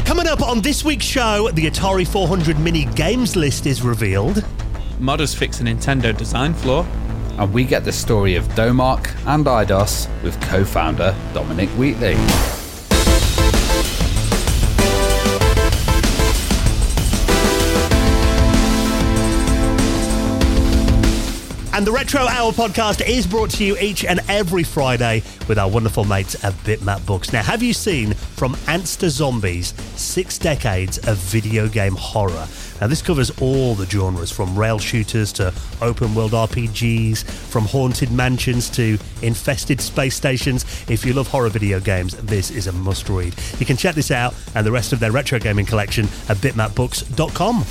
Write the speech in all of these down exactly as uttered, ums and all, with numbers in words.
Coming up on this week's show, the Atari four hundred mini games list is revealed. Modders fix a Nintendo design flaw. And we get the story of Domark and Eidos with co-founder Dominic Wheatley. And the Retro Hour podcast is brought to you each and every Friday with our wonderful mates at Bitmap Books. Now, have you seen From Ants to Zombies, Six Decades of Video Game Horror? Now, this covers all the genres, from rail shooters to open-world R P Gs, from haunted mansions to infested space stations. If you love horror video games, this is a must-read. You can check this out and the rest of their retro gaming collection at bitmap books dot com.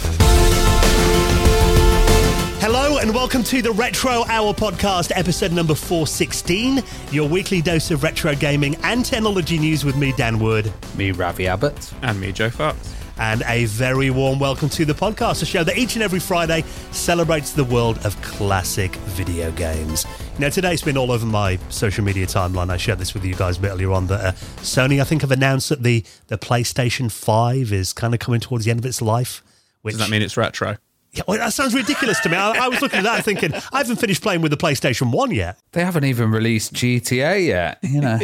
Hello and welcome to the Retro Hour podcast, episode number four sixteen, your weekly dose of retro gaming and technology news with me, Dan Wood. Me, Ravi Abbott. And me, Joe Fox. And a very warm welcome to the podcast, a show that each and every Friday celebrates the world of classic video games. Now, today it's been all over my social media timeline. I shared this with you guys a bit earlier on that uh, Sony, I think, have announced that the, the PlayStation five is kind of coming towards the end of its life. Which, Does that mean it's retro? Yeah, well, that sounds ridiculous to me. I, I was looking at that thinking, I haven't finished playing with the PlayStation one yet. They haven't even released G T A yet, you know.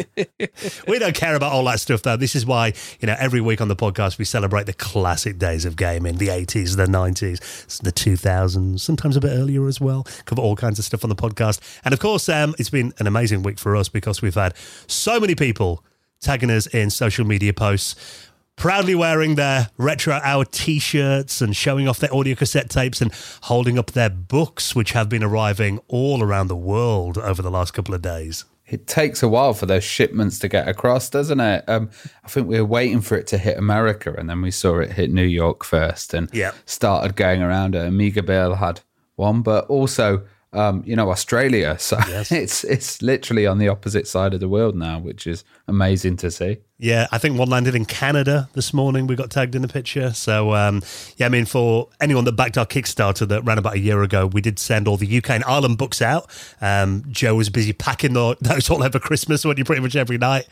We don't care about all that stuff, though. This is why, you know, every week on the podcast, we celebrate the classic days of gaming, the eighties, the nineties, the two thousands, sometimes a bit earlier as well. Cover all kinds of stuff on the podcast. And, of course, um, it's been an amazing week for us because we've had so many people tagging us in social media posts, proudly wearing their Retro Hour t-shirts and showing off their audio cassette tapes and holding up their books, which have been arriving all around the world over the last couple of days. It takes a while for those shipments to get across, doesn't it? Um, I think we were waiting for it to hit America, and then we saw it hit New York first and yep. started going around. Amiga Bill had one, but also, um, you know, Australia. So yes. it's it's literally on the opposite side of the world now, which is amazing to see. Yeah, I think one landed in Canada this morning. We got tagged in the picture. So, um, yeah, I mean, for anyone that backed our Kickstarter that ran about a year ago, we did send all the U K and Ireland books out. Um, Joe was busy packing the, those all over Christmas, went you pretty much every night.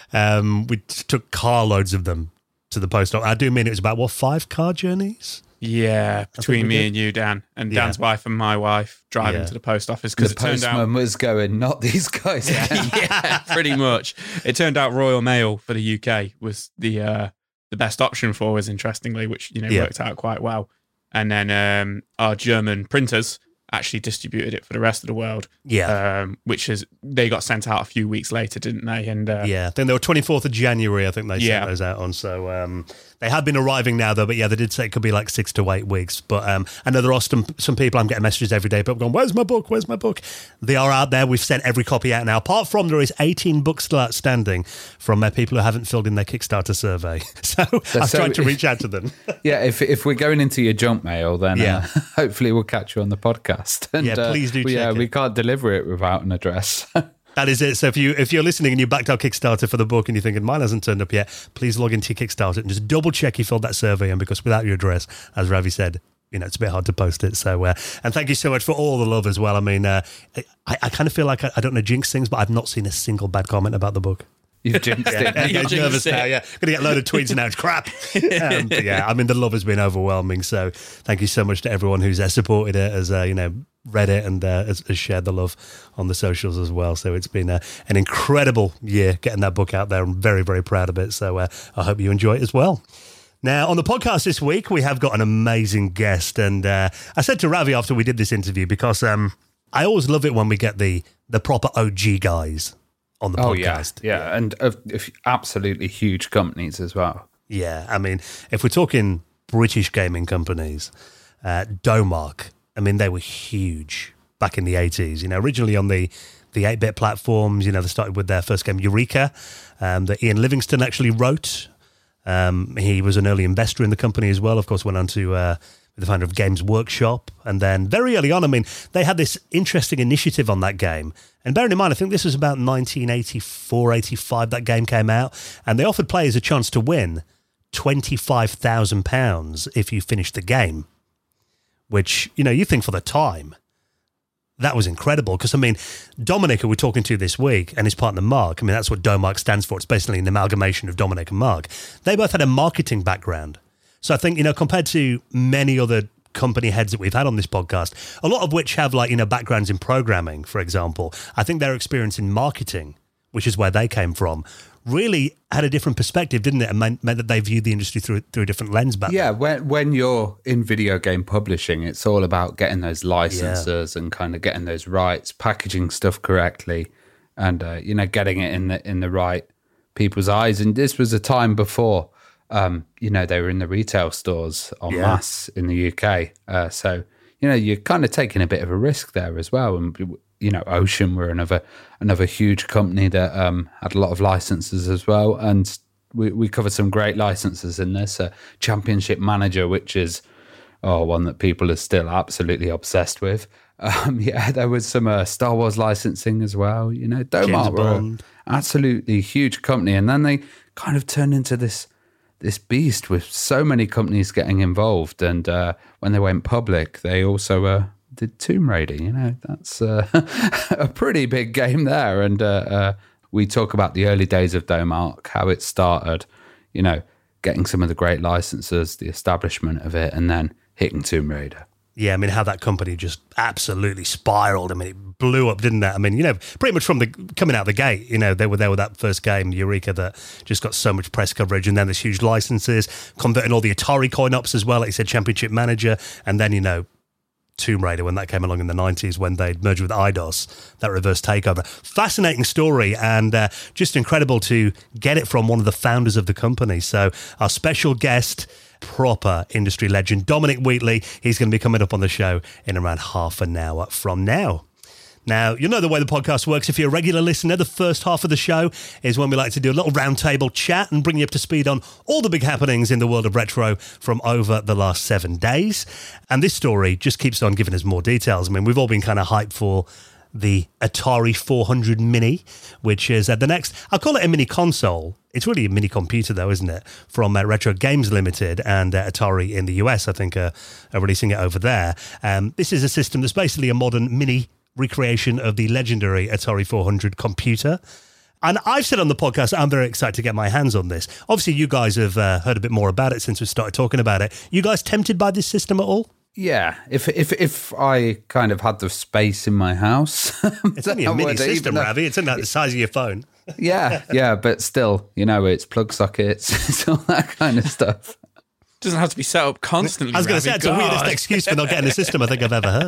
Um, we t- took carloads of them to the post office. I do mean it was about, what, five car journeys? Yeah, between me and you, Dan, and yeah. Dan's wife and my wife driving yeah. to the post office because the it turned postman out was going, not these guys. yeah, yeah, pretty much. It turned out Royal Mail for the U K was the uh, the best option for us, interestingly, which you know yeah. worked out quite well. And then um, our German printers actually distributed it for the rest of the world. Yeah, um, which is they got sent out a few weeks later, didn't they? And uh, yeah, I think they were twenty-fourth of January. I think they yeah. sent those out on. So um, they have been arriving now, though. But yeah, they did say it could be like six to eight weeks. But um, I know there are some some people. I'm getting messages every day. People going, "Where's my book? Where's my book?" They are out there. We've sent every copy out now. Apart from there is eighteen books still outstanding from uh, people who haven't filled in their Kickstarter survey. So I've so tried to if, reach out to them. Yeah, if if we're going into your junk mail, then yeah. uh, hopefully we'll catch you on the podcast. And, yeah, please do uh, check yeah, it. we can't deliver it without an address. That is it. So if you if you're listening and you backed our Kickstarter for the book and you're thinking mine hasn't turned up yet, please log into your Kickstarter and just double check you filled that survey in, because without your address, as Ravi said, you know, it's a bit hard to post it. So uh, and thank you so much for all the love as well. I mean, uh, I, I kind of feel like I, I don't know jinx things, but I've not seen a single bad comment about the book. You've jinxed yeah, it. I'm getting nervous now, yeah. Going to get a load of tweets now. It's crap. Um, but yeah, I mean, the love has been overwhelming. So thank you so much to everyone who's uh, supported it, has, uh, you know, read it and uh, has, has shared the love on the socials as well. So it's been uh, an incredible year getting that book out there. I'm very, very proud of it. So uh, I hope you enjoy it as well. Now, on the podcast this week, we have got an amazing guest. And uh, I said to Ravi after we did this interview, because um, I always love it when we get the the proper O G guys on the oh, podcast. Yeah, yeah. and uh, absolutely huge companies as well. Yeah, I mean, if we're talking British gaming companies, uh, Domark, I mean, they were huge back in the eighties. You know, originally on the the eight-bit platforms, you know, they started with their first game, Eureka, um, that Ian Livingston actually wrote. Um, he was an early investor in the company as well, of course, went on to uh, be the founder of Games Workshop. And then very early on, I mean, they had this interesting initiative on that game. And bearing in mind, I think this was about nineteen eighty-four, eighty-five, that game came out. And they offered players a chance to win twenty-five thousand pounds if you finished the game. Which, you know, you think for the time, that was incredible. Because, I mean, Dominic, who we're talking to this week, and his partner Mark, I mean, that's what Domark stands for. It's basically an amalgamation of Dominic and Mark. They both had a marketing background. So I think, you know, compared to many other company heads that we've had on this podcast, a lot of which have, like, you know, backgrounds in programming, for example, I think their experience in marketing, which is where they came from, really had a different perspective, didn't it? And meant, meant that they viewed the industry through through a different lens back Yeah, then. when when you're in video game publishing, it's all about getting those licenses yeah. and kind of getting those rights, packaging stuff correctly, and uh, you know, getting it in the in the right people's eyes. And this was a time before, um, you know, they were in the retail stores en Yeah. masse in the U K. Uh, so you know, you're kind of taking a bit of a risk there as well. And you know, Ocean were another another huge company that um, had a lot of licenses as well, and we, we covered some great licenses in this. Uh, Championship Manager, which is oh one that people are still absolutely obsessed with. Um, yeah, there was some uh, Star Wars licensing as well. You know, Domar were an absolutely huge company, and then they kind of turned into this this beast with so many companies getting involved. And uh, when they went public, they also uh, did Tomb Raider. You know, that's uh, a pretty big game there. And uh, uh, we talk about the early days of Domark, how it started, you know, getting some of the great licenses, the establishment of it, and then hitting Tomb Raider. Yeah, I mean, how that company just absolutely spiraled. I mean, it blew up, didn't it? I mean, you know, pretty much from the coming out the gate, you know, they were there with that first game, Eureka, that just got so much press coverage, and then there's huge licenses, converting all the Atari coin-ops as well, like you said, Championship Manager, and then, you know, Tomb Raider when that came along in the nineties when they merged with Eidos, that reverse takeover. Fascinating story, and uh, just incredible to get it from one of the founders of the company. So our special guest, proper industry legend, Dominic Wheatley, he's going to be coming up on the show in around half an hour from now. Now, you know the way the podcast works. If you're a regular listener, the first half of the show is when we like to do a little roundtable chat and bring you up to speed on all the big happenings in the world of retro from over the last seven days. And this story just keeps on giving us more details. I mean, we've all been kind of hyped for the Atari four hundred Mini, which is uh, the next, I'll call it a mini console. It's really a mini computer though, isn't it? From uh, Retro Games Limited and uh, Atari in the U S, I think, uh, are releasing it over there. Um, this is a system that's basically a modern mini recreation of the legendary Atari four hundred computer. And I've said on the podcast, I'm very excited to get my hands on this. Obviously, you guys have uh, heard a bit more about it since we started talking about it. You guys tempted by this system at all? Yeah, if if if I kind of had the space in my house. It's only a mini system, Ravi. It's only like the size of your phone. Yeah, yeah, but still, you know, it's plug sockets, it's all that kind of stuff. Doesn't have to be set up constantly. I was going to say, it's God. the weirdest excuse for not getting a system I think I've ever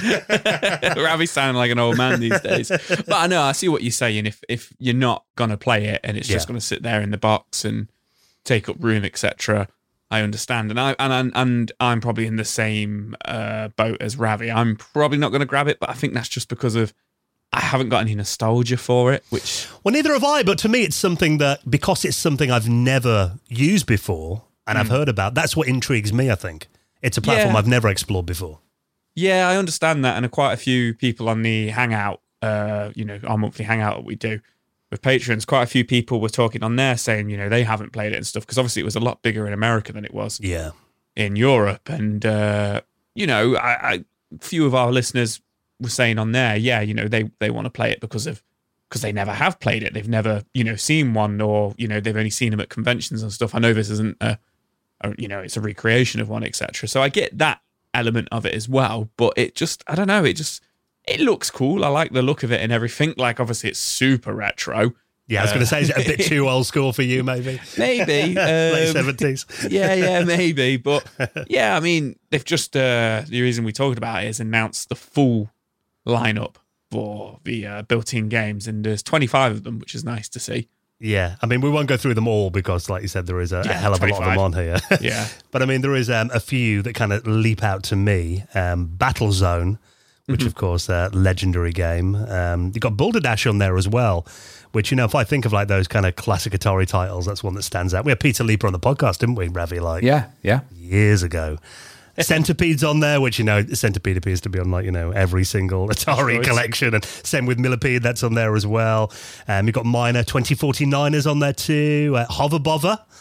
heard. Ravi sounding like an old man these days. But I know, I see what you're saying. If if you're not going to play it and it's just Yeah. going to sit there in the box and take up room, et cetera, I understand. And, I, and, and I'm probably in the same uh, boat as Ravi. I'm probably not going to grab it, but I think that's just because of I haven't got any nostalgia for it, which... Well, neither have I, but to me it's something that, because it's something I've never used before and mm. I've heard about, that's what intrigues me, I think. It's a platform Yeah. I've never explored before. Yeah, I understand that, and quite a few people on the Hangout, uh, you know, our monthly Hangout that we do with patrons, quite a few people were talking on there saying, you know, they haven't played it and stuff, because obviously it was a lot bigger in America than it was Yeah. in Europe. And, uh, you know, I, I, a few of our listeners were saying on there, yeah, you know, they, they want to play it because of because they never have played it. They've never, you know, seen one, or, you know, they've only seen them at conventions and stuff. I know this isn't a, a you know, it's a recreation of one, et cetera. So I get that element of it as well, but it just, I don't know, it just, it looks cool. I like the look of it and everything. Like, obviously it's super retro. Yeah, I was uh, going to say, is it a bit too old school for you, maybe? Maybe. Um, Late seventies. Yeah, yeah, maybe. But yeah, I mean, they've just, uh, the reason we talked about it is announced the full lineup for the uh, built-in games, and there's twenty-five of them, which is nice to see. Yeah, I mean, we won't go through them all because, like you said, there is a, yeah, a hell of twenty-five. a lot of them on here. Yeah. But I mean, there is um, a few that kind of leap out to me. Um, Battlezone, which, mm-hmm. of course, a uh, legendary game. Um, you've got Boulder Dash on there as well, which, you know, if I think of like those kind of classic Atari titles, that's one that stands out. We had Peter Leaper on the podcast, didn't we, Ravi? Like, yeah, yeah. Years ago. Centipede's on there, which, you know, Centipede appears to be on, like, you know, every single Atari Choice. collection, and same with Millipede, that's on there as well. Um, you've got Miner, twenty forty-niners on there too, uh, Hover Bother,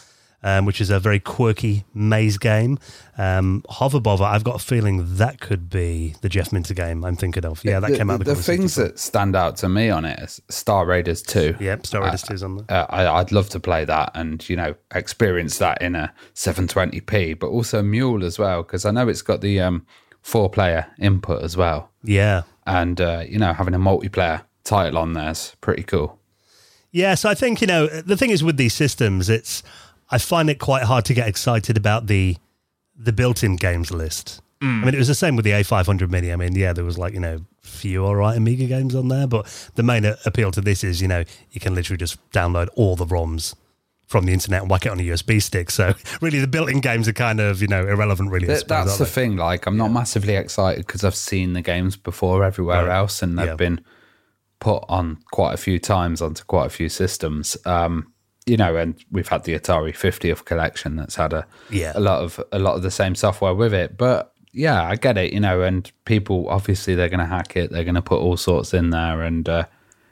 um, which is a very quirky maze game. Um, Hoverbother, I've got a feeling that could be the Jeff Minter game I'm thinking of. Yeah, that the, came out. The, the things that stand out to me on it is Star Raiders two. Yep, Star Raiders uh, two is on there. Uh, I, I'd love to play that and, you know, experience that in a seven twenty p, but also Mule as well, because I know it's got the um, four-player input as well. Yeah. And, uh, you know, having a multiplayer title on there is pretty cool. Yeah, so I think, you know, the thing is with these systems, it's I find it quite hard to get excited about the the built-in games list. Mm. I mean, it was the same with the A five hundred Mini. I mean, yeah, there was like, you know, few all right Amiga games on there, but the main appeal to this is, you know, you can literally just download all the ROMs from the internet and whack it on a U S B stick. So really the built-in games are kind of, you know, irrelevant really. That, suppose, that's the they? thing. Like, I'm not yeah. massively excited because I've seen the games before everywhere right. else, and they've yeah. been put on quite a few times onto quite a few systems. Um, you know, and we've had the Atari fiftieth collection that's had a yeah. a lot of a lot of the same software with it. But yeah, I get it, you know, and people obviously they're going to hack it, they're going to put all sorts in there, and uh,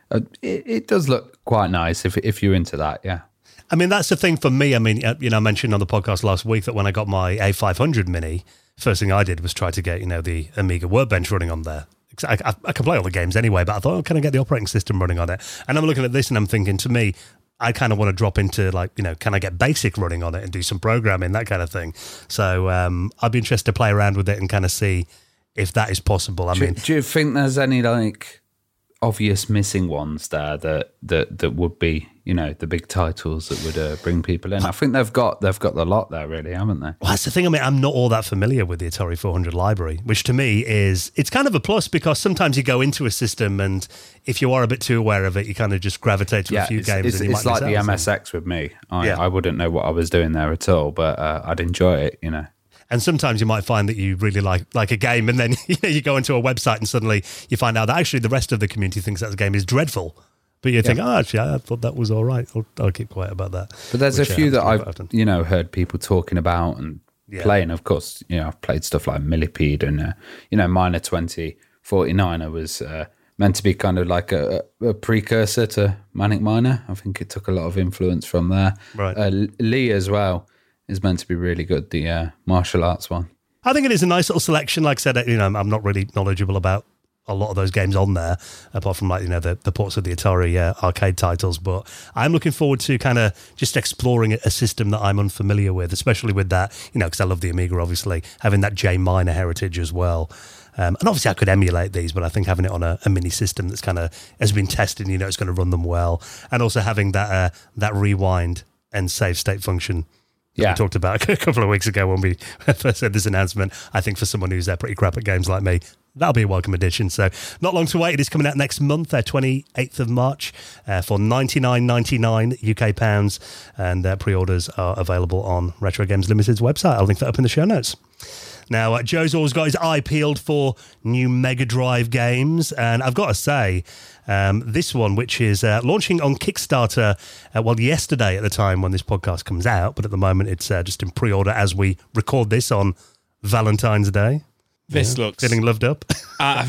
it, it does look quite nice if if you're into that, yeah. I mean, that's the thing for me. I mean, you know, I mentioned on the podcast last week that when I got my A five hundred Mini, first thing I did was try to get, you know, the Amiga Workbench running on there. I, I, I can play all the games anyway, but I thought, oh, can I get the operating system running on it? And I'm looking at this and I'm thinking, to me, I kind of want to drop into like, you know, can I get BASIC running on it and do some programming, that kind of thing. So um, I'd be interested to play around with it and kind of see if that is possible. I do, mean, do you think there's any like obvious missing ones there that that that would be, you know, the big titles that would uh, bring people in? I think they've got they've got the lot there, really, haven't they? Well, that's the thing. I mean, I'm not all that familiar with the Atari four hundred library, which to me is it's kind of a plus because sometimes you go into a system and if you are a bit too aware of it, you kind of just gravitate to yeah, a few it's, games. It's, and you it's might like the out, M S X so. with me. I, yeah. I wouldn't know what I was doing there at all, but uh, I'd enjoy it, you know. And sometimes you might find that you really like like a game and then you know, you go into a website and suddenly you find out that actually the rest of the community thinks that game is dreadful. But you yeah. think, oh, actually, I thought that was all right. I'll, I'll keep quiet about that. But there's a few that I've, you know, heard people talking about and yeah. playing. Of course, you know, I've played stuff like Millipede and, uh, you know, Miner twenty forty-nine was uh, meant to be kind of like a, a precursor to Manic Miner. I think it took a lot of influence from there. Right. Uh, Lee as well is meant to be really good, the uh, martial arts one. I think it is a nice little selection. Like I said, you know, I'm not really knowledgeable about a lot of those games on there, apart from like, you know, the, the ports of the Atari uh, arcade titles. But I'm looking forward to kind of just exploring a system that I'm unfamiliar with, especially with that, you know, because I love the Amiga, obviously, having that J Miner heritage as well. Um, and obviously I could emulate these, but I think having it on a, a mini system that's kind of has been tested, you know, it's going to run them well. And also having that uh, that rewind and save state function yeah. we talked about a couple of weeks ago when we first had this announcement. I think for someone who's uh, pretty crap at games like me, that'll be a welcome addition. So not long to wait. It is coming out next month, uh, twenty-eighth of March, uh, for ninety-nine ninety-nine U K pounds, and uh, pre-orders are available on Retro Games Limited's website. I'll link that up in the show notes. Now, uh, Joe's always got his eye peeled for new Mega Drive games, and I've got to say, um, this one, which is uh, launching on Kickstarter, uh, well, yesterday at the time when this podcast comes out, but at the moment it's uh, just in pre-order as we record this on Valentine's Day. This yeah. looks feeling loved up. uh,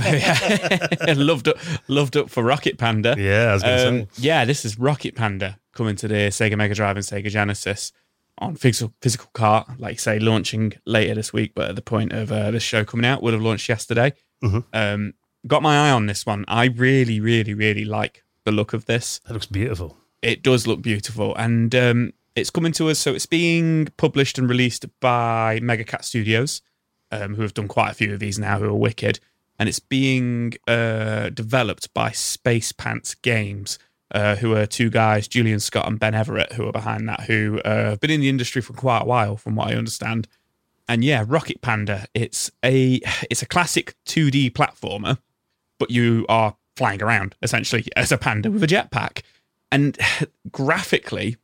loved up, loved up for Rocket Panda. Yeah, I was going to um, say. Yeah, this is Rocket Panda coming to the Sega Mega Drive and Sega Genesis on physical physical cart, like say launching later this week, but at the point of uh, this show coming out, would have launched yesterday. Mm-hmm. Um, got my eye on this one. I really, really, really like the look of this. It looks beautiful. It does look beautiful, and um, it's coming to us. So it's being published and released by Megacat Studios, um, who have done quite a few of these now, who are wicked, and it's being uh, developed by Space Pants Games. Uh, who are two guys, Julian Scott and Ben Everett, who are behind that, who uh, have been in the industry for quite a while, from what I understand. And yeah, Rocket Panda, it's a it's a classic two D platformer, but you are flying around, essentially, as a panda with a jetpack. And graphically,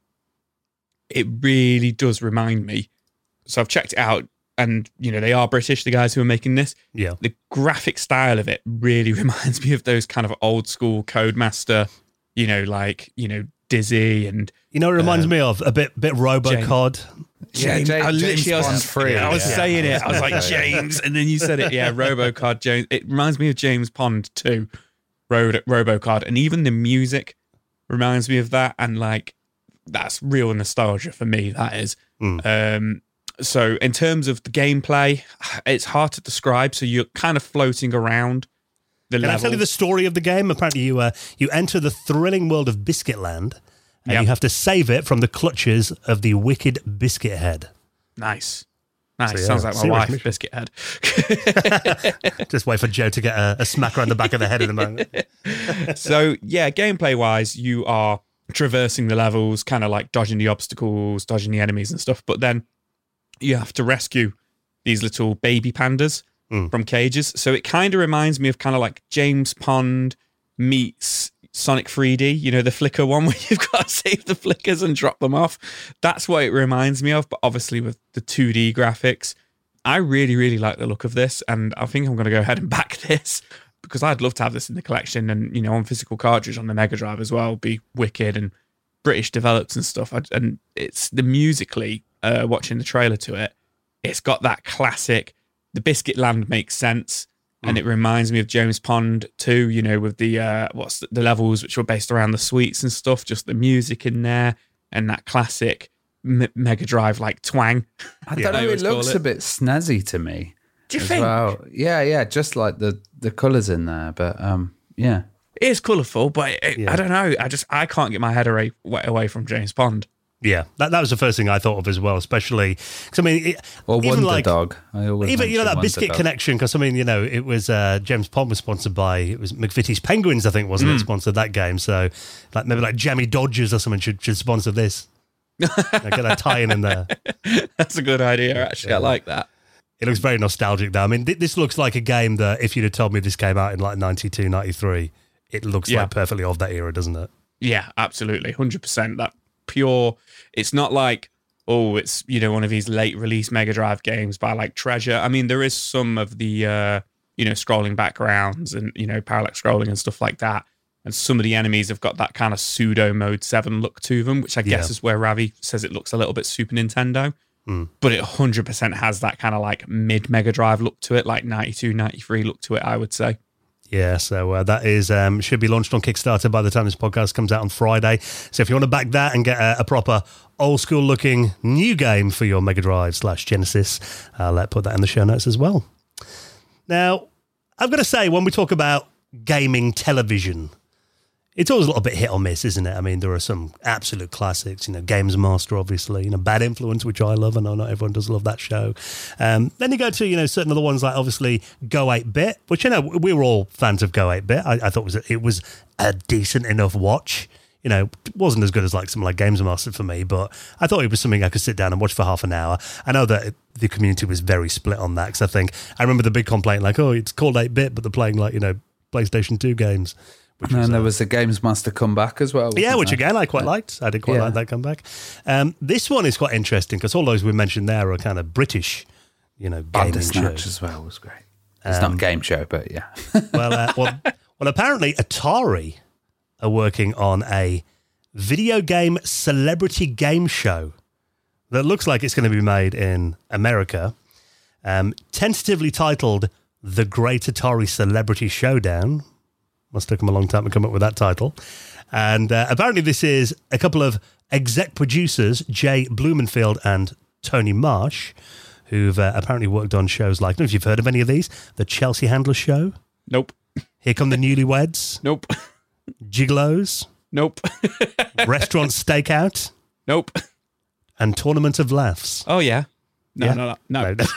it really does remind me. So I've checked it out, and, you know, they are British, the guys who are making this. Yeah. The graphic style of it really reminds me of those kind of old school Codemaster, you know, like, you know, Dizzy and... You know, it reminds um, me of a bit bit RoboCod. James, yeah, James, I literally James I was, Bond free. I was yeah. saying it. I was like, James, and then you said it. Yeah, RoboCod, James. It reminds me of James Pond too, Ro- RoboCod. And even the music reminds me of that. And like, that's real nostalgia for me, that is. Mm. Um, so in terms of the gameplay, it's hard to describe. So you're kind of floating around the Can level. I tell you the story of the game? Apparently, you uh, you enter the thrilling world of Biscuit Land, and Yep. you have to save it from the clutches of the wicked Biscuit Head. Nice. Nice. So, yeah, Sounds like my serious wife, mission. Biscuit Head. Just wait for Joe to get a, a smack around the back of the head in a moment. So, yeah, gameplay wise, you are traversing the levels, kind of like dodging the obstacles, dodging the enemies and stuff. But then you have to rescue these little baby pandas Mm. from cages. So it kind of reminds me of kind of like James Pond meets Sonic three D, you know, the flicker one where you've got to save the flickers and drop them off. That's what it reminds me of, but obviously with the two D graphics. I really, really like the look of this, and I think I'm going to go ahead and back this because I'd love to have this in the collection and, you know, on physical cartridge on the Mega Drive as well, be wicked and British developed and stuff. I, and it's the musically, uh, watching the trailer to it, it's got that classic, the Biscuit Land makes sense. And it reminds me of James Pond too, you know, with the uh, what's the, the levels which were based around the sweets and stuff, just the music in there and that classic M- Mega Drive like twang. I Yeah. don't I know. It always call looks it. a bit snazzy to me. Do you as think? Well. Yeah, yeah. Just like the the colours in there, but um, yeah. It is colourful, but it, Yeah. I don't know. I just I can't get my head away away from James Pond. Yeah, that, that was the first thing I thought of as well, especially because I mean, it, Or even Wonder like Dog. I always even you know mention that Wonder Biscuit Dog. connection because I mean you know it was uh, James Pond was sponsored by it was McVitie's Penguins I think wasn't it sponsored that game, so like maybe like Jammy Dodgers or something should should sponsor this. You know, get that tie-in in there. That's a good idea, actually. I like that. It looks very nostalgic though. I mean, th- this looks like a game that if you'd have told me this came out in like ninety-two, ninety-three, it looks Yeah. like perfectly of that era, doesn't it? Yeah, absolutely, one hundred percent. That pure. It's not like, oh, it's, you know, one of these late release Mega Drive games by like Treasure. I mean, there is some of the, uh, you know, scrolling backgrounds and, you know, parallax scrolling and stuff like that. And some of the enemies have got that kind of pseudo Mode seven look to them, which I guess Yeah. is where Ravi says it looks a little bit Super Nintendo. Mm. But it one hundred percent has that kind of like mid Mega Drive look to it, like ninety-two, ninety-three look to it, I would say. Yeah, so uh, that is um, should be launched on Kickstarter by the time this podcast comes out on Friday. So if you want to back that and get a, a proper old school looking new game for your Mega Drive slash Genesis, I'll uh, put that in the show notes as well. Now, I've got to say, when we talk about gaming television, it's always a little bit hit or miss, isn't it? I mean, there are some absolute classics, you know, Games Master, obviously, you know, Bad Influence, which I love. I know not everyone does love that show. Um, then you go to, you know, certain other ones like, obviously, Go eight-Bit, which, you know, we were all fans of Go eight-Bit. I, I thought it was, a, it was a decent enough watch. You know, it wasn't as good as like something like Games Master for me, but I thought it was something I could sit down and watch for half an hour. I know that the community was very split on that because I think, I remember the big complaint like, oh, it's called eight-Bit, but they're playing like, you know, PlayStation two games. Which And was, there uh, was the Games Master comeback as well. yeah, wasn't which there? again I quite liked. I did quite Yeah. like that comeback. Um, this one is quite interesting because all those we mentioned there are kind of British, you know, gaming Bandersnatch shows. as well was great. It's not a game show, but yeah. Well, uh, well, well, apparently Atari are working on a video game celebrity game show that looks like it's going to be made in America, um, tentatively titled The Great Atari Celebrity Showdown. Must have taken them a long time to come up with that title. And uh, apparently this is a couple of exec producers, Jay Blumenfield and Tony Marsh, who've uh, apparently worked on shows like, I don't know if you've heard of any of these, The Chelsea Handler Show, Nope. Here Come the Newlyweds, Nope. Gigolos, Nope. Restaurant Stakeout, Nope. and Tournament of Laughs. Oh, yeah. No, Yeah. no, no, no. No.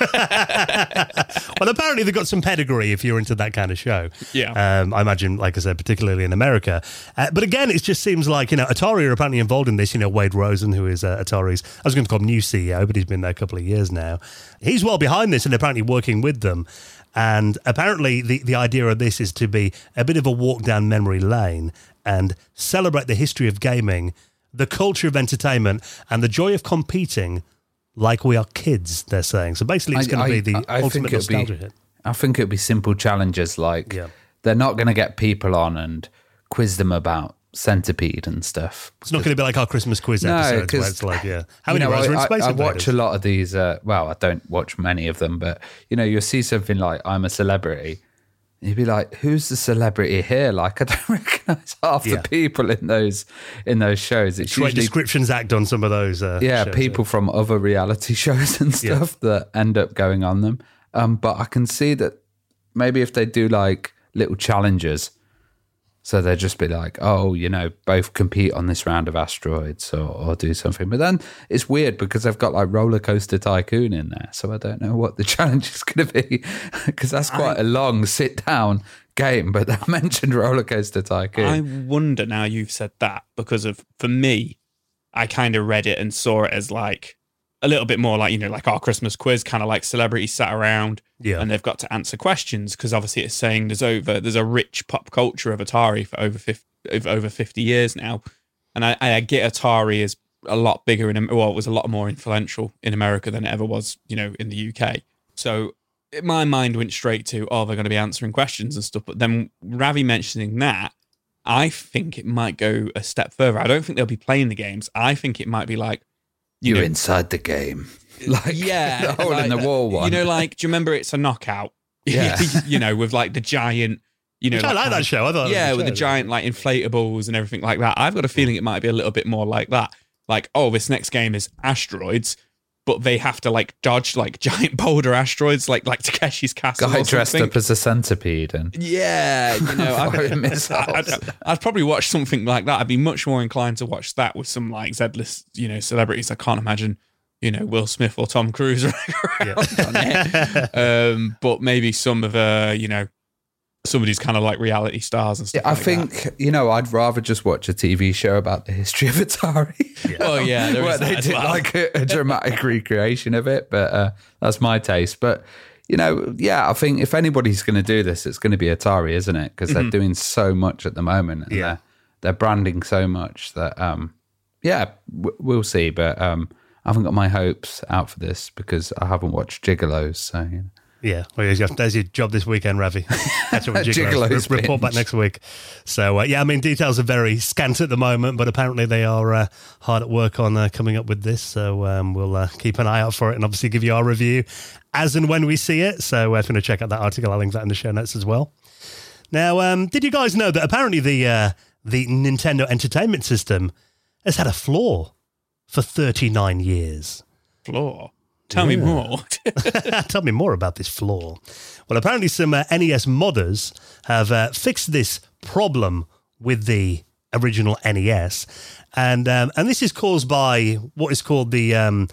Well, apparently they've got some pedigree if you're into that kind of show. Yeah. Um, I imagine, like I said, particularly in America. Uh, but again, it just seems like, you know, Atari are apparently involved in this. You know, Wade Rosen, who is uh, Atari's, I was going to call him new C E O, but he's been there a couple of years now. He's well behind this and apparently working with them. And apparently the, the idea of this is to be a bit of a walk down memory lane and celebrate the history of gaming, the culture of entertainment, and the joy of competing like we are kids, they're saying. So basically it's I- going to I- be the I- I ultimate think it'd be- nostalgia hit. I think it'd be simple challenges like Yeah. they're not going to get people on and quiz them about Centipede and stuff. It's not going to be like our Christmas quiz No, episodes where 'cause, it's like, yeah. How You many know, rows are in I, Space I, I Invaders? watch a lot of these. Uh, well, I don't watch many of them, but you know, you'll see something like "I'm a Celebrity," You'd be like, who's the celebrity here? Like, I don't recognise half Yeah. the people in those in those shows. It's Great usually descriptions act on some of those. Uh, yeah, shows, people from other reality shows and stuff that end up going on them. Um, but I can see that maybe if they do like little challenges, so they'd just be like, oh, you know, both compete on this round of asteroids or, or do something. But then it's weird because they've got like Roller Coaster Tycoon in there. So I don't know what the challenge is going to be because that's quite I, a long sit down game. But they mentioned Roller Coaster Tycoon. I wonder now you've said that because of, for me, I kind of read it and saw it as like a little bit more like, you know, like our Christmas quiz, kind of like celebrities sat around yeah. and they've got to answer questions because obviously it's saying there's over there's a rich pop culture of Atari for over fifty, over fifty years now. And I, I get Atari is a lot bigger in, well, it was a lot more influential in America than it ever was, you know, in the U K. So my mind went straight to, oh, they're going to be answering questions and stuff. But then Ravi mentioning that, I think it might go a step further. I don't think they'll be playing the games. I think it might be like, You You're know, inside the game. Like, yeah, the hole like, in the wall one. You know, like, do you remember It's a Knockout? Yeah. You know, with like the giant, you know. Which I like that show. I thought it yeah, was a with show, the giant like inflatables and everything like that. I've got a feeling it might be a little bit more like that. Like, oh, this next game is asteroids, but they have to like dodge like giant boulder asteroids, like like Takeshi's Castle. Guy or dressed something. up as a centipede and Yeah, you know, I, firing I'd, missiles. I'd, I'd probably watch something like that. I'd be much more inclined to watch that with some like Z-list, you know, celebrities. I can't imagine, you know, Will Smith or Tom Cruise around Yeah. on it. Um, but maybe some of uh, you know, some of these kind of like reality stars and stuff. Yeah, I like think, that. you know, I'd rather just watch a T V show about the history of Atari. Yeah. Oh yeah, there where is they that as did well. like a, a dramatic recreation of it, but uh, that's my taste. But, you know, yeah, I think if anybody's going to do this, it's going to be Atari, isn't it? Because they're Mm-hmm. doing so much at the moment. And Yeah. they're, they're branding so much that, um, yeah, w- we'll see. But um, I haven't got my hopes out for this because I haven't watched Gigolos. So, you know. Yeah, well, there's your job this weekend, Ravi. Catch up with Gigolos. Gigolos Re- report back binge. next week. So, uh, yeah, I mean, details are very scant at the moment, but apparently they are uh, hard at work on uh, coming up with this. So um, we'll uh, keep an eye out for it and obviously give you our review as and when we see it. So uh, if you want to check out that article, I'll link that in the show notes as well. Now, um, did you guys know that apparently the uh, the Nintendo Entertainment System has had a flaw for thirty-nine years? Floor. Tell me more. Tell me more about this flaw. Well, apparently some uh, N E S modders have uh, fixed this problem with the original N E S. And um, and this is caused by what is called the um,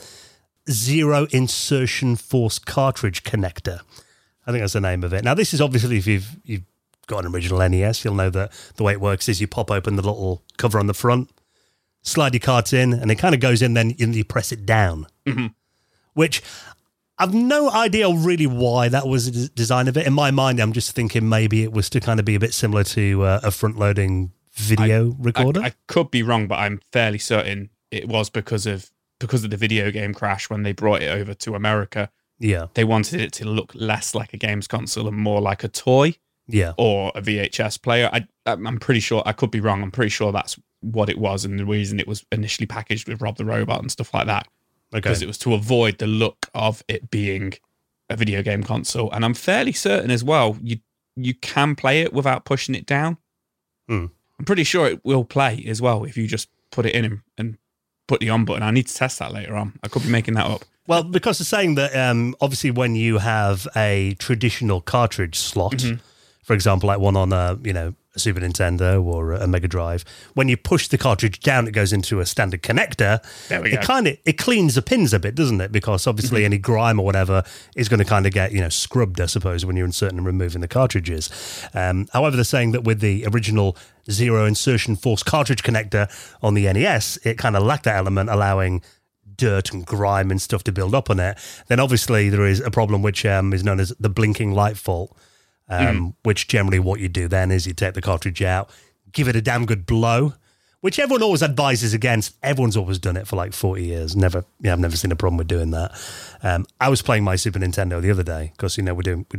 Zero Insertion Force Cartridge Connector. I think that's the name of it. Now, this is obviously, if you've, you've got an original N E S, you'll know that the way it works is you pop open the little cover on the front, slide your cart in, and it kind of goes in, then you press it down. Mm-hmm. Which I've no idea really why that was the design of it. In my mind, I'm just thinking maybe it was to kind of be a bit similar to uh, a front-loading video I, recorder. I, I could be wrong, but I'm fairly certain it was because of because of the video game crash when they brought it over to America. yeah, They wanted it to look less like a games console and more like a toy yeah. or a V H S player. I, I'm pretty sure, I could be wrong, I'm pretty sure that's what it was and the reason it was initially packaged with Rob the Robot and stuff like that. Okay. Because it was to avoid the look of it being a video game console. And I'm fairly certain as well, you you can play it without pushing it down. Hmm. I'm pretty sure it will play as well if you just put it in and, and put the on button. I need to test that later on. I could be making that up. Well, because it's saying that um, obviously when you have a traditional cartridge slot, Mm-hmm. for example, like one on a, you know, a Super Nintendo or a Mega Drive, when you push the cartridge down, it goes into a standard connector. There we it go. kind of it cleans the pins a bit, doesn't it? Because obviously Mm-hmm. any grime or whatever is going to kind of get, you know, scrubbed, I suppose, when you're inserting and removing the cartridges. Um, however, they're saying that with the original Zero Insertion Force cartridge connector on the N E S, it kind of lacked that element, allowing dirt and grime and stuff to build up on it. Then obviously there is a problem which um, is known as the blinking light fault, um, Mm. which generally what you do then is you take the cartridge out, give it a damn good blow, which everyone always advises against. Everyone's always done it for like forty years. Never, yeah, I've never seen a problem with doing that. Um, I was playing my Super Nintendo the other day because, you know, we're doing, we've been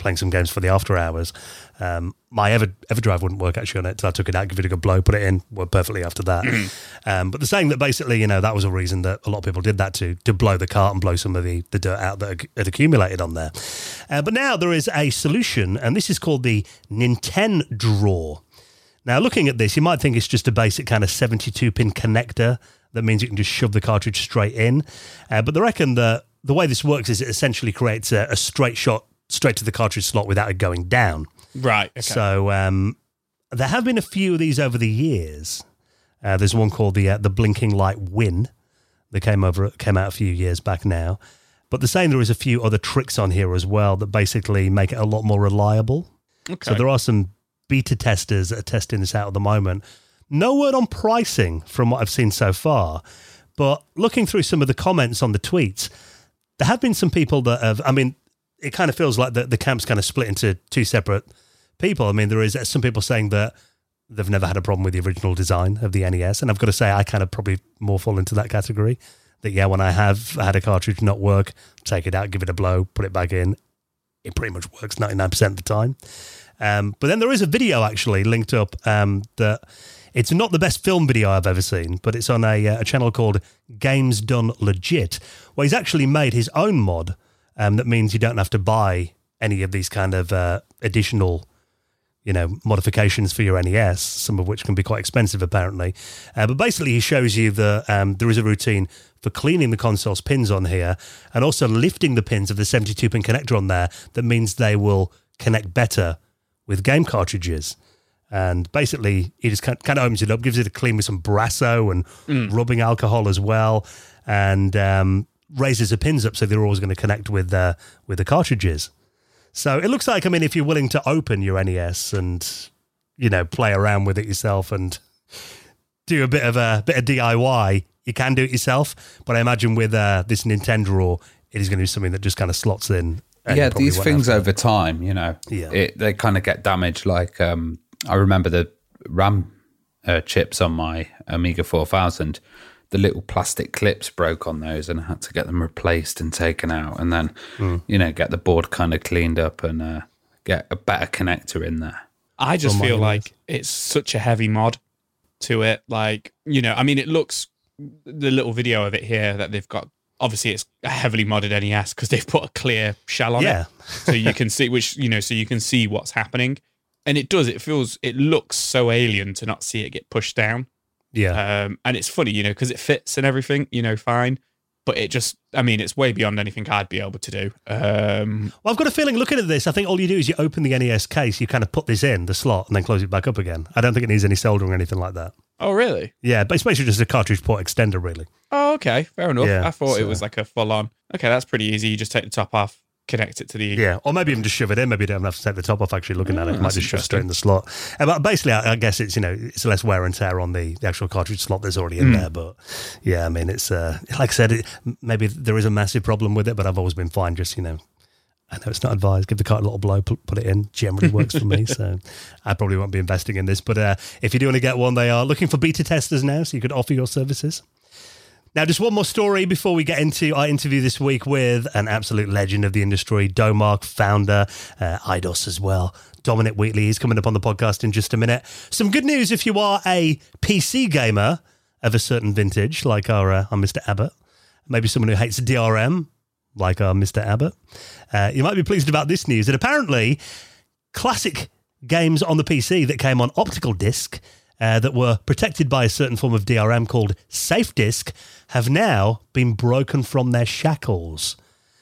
playing some games for the after hours. Um, my Ever EverDrive wouldn't work actually on it, so I took it out, give it a good blow, put it in, worked perfectly after that. um, but they're saying that basically, you know, that was a reason that a lot of people did that to to blow the cart and blow some of the, the dirt out that had accumulated on there. Uh, but now there is a solution, and this is called the Nintendo Draw. Now, looking at this, you might think it's just a basic kind of seventy-two pin connector. That means you can just shove the cartridge straight in. Uh, but they reckon that the way this works is it essentially creates a, a straight shot straight to the cartridge slot without it going down. Right. Okay. So um, there have been a few of these over the years. Uh, there's one called the uh, the Blinking Light Win that came over came out a few years back now. But they're saying there is a few other tricks on here as well that basically make it a lot more reliable. Okay. So there are some beta testers that are testing this out at the moment. No word on pricing from what I've seen so far. But looking through some of the comments on the tweets, there have been some people that have, I mean, it kind of feels like the, the camp's kind of split into two separate people. I mean, there is some people saying that they've never had a problem with the original design of the N E S. And I've got to say, I kind of probably more fall into that category. That, yeah, when I have had a cartridge not work, take it out, give it a blow, put it back in. It pretty much works ninety-nine percent of the time. Um, but then there is a video actually linked up um, that it's not the best film video I've ever seen, but it's on a, a channel called Games Done Legit, where he's actually made his own mod. Um, that means you don't have to buy any of these kind of uh, additional, you know, modifications for your N E S, some of which can be quite expensive apparently. Uh, but basically he shows you that um, there is a routine for cleaning the console's pins on here and also lifting the pins of the seventy-two pin connector on there. That means they will connect better with game cartridges. And basically he just kind of opens it up, gives it a clean with some Brasso and mm. rubbing alcohol as well, and um, raises the pins up so they're always going to connect with uh, with the cartridges. So it looks like, I mean, if you're willing to open your N E S and, you know, play around with it yourself and do a bit of a bit of D I Y, you can do it yourself. But I imagine with uh, this Nintendo Draw, it is going to be something that just kind of slots in. Yeah, these things over time, you know, yeah. it, they kind of get damaged. Like um, I remember the RAM uh, chips on my Amiga four thousand. The little plastic clips broke on those and I had to get them replaced and taken out and then, mm. you know, get the board kind of cleaned up and uh, get a better connector in there. I just feel like it's such a heavy mod to it. Like, you know, I mean, it looks, the little video of it here that they've got, obviously it's a heavily modded N E S because they've put a clear shell on yeah. it. So you can see, which, you know, so you can see what's happening. And it does, it feels, it looks so alien to not see it get pushed down. Yeah. Um, and it's funny, you know, because it fits and everything, you know, fine. But it just, I mean, it's way beyond anything I'd be able to do. Um, well, I've got a feeling looking at this, I think all you do is you open the N E S case, you kind of put this in the slot and then close it back up again. I don't think it needs any soldering or anything like that. Oh, really? Yeah, but it's basically just a cartridge port extender, really. Oh, okay. Fair enough. Yeah, I thought so. it was like a full on. Okay, that's pretty easy. You just take the top off, connect it to the... Yeah, or maybe even just shove it in. Maybe you don't have to take the top off actually looking oh, at it. It might just shove straight in the slot. Uh, but basically, I, I guess it's, you know, it's less wear and tear on the, the actual cartridge slot that's already in mm. there. But yeah, I mean, it's, uh, like I said, it, maybe there is a massive problem with it, but I've always been fine just, you know, I know it's not advised. Give the cart a little blow, put, put it in. Generally works for me, so I probably won't be investing in this. But uh, if you do want to get one, they are looking for beta testers now, so you could offer your services. Now, just one more story before we get into our interview this week with an absolute legend of the industry, Domark founder, uh, Eidos as well, Dominic Wheatley. He's coming up on the podcast in just a minute. Some good news if you are a P C gamer of a certain vintage, like our, uh, our Mister Abbott. Maybe someone who hates D R M, like our Mister Abbott. Uh, you might be pleased about this news, that apparently classic games on the P C that came on optical disc uh, that were protected by a certain form of D R M called SafeDisc have now been broken from their shackles.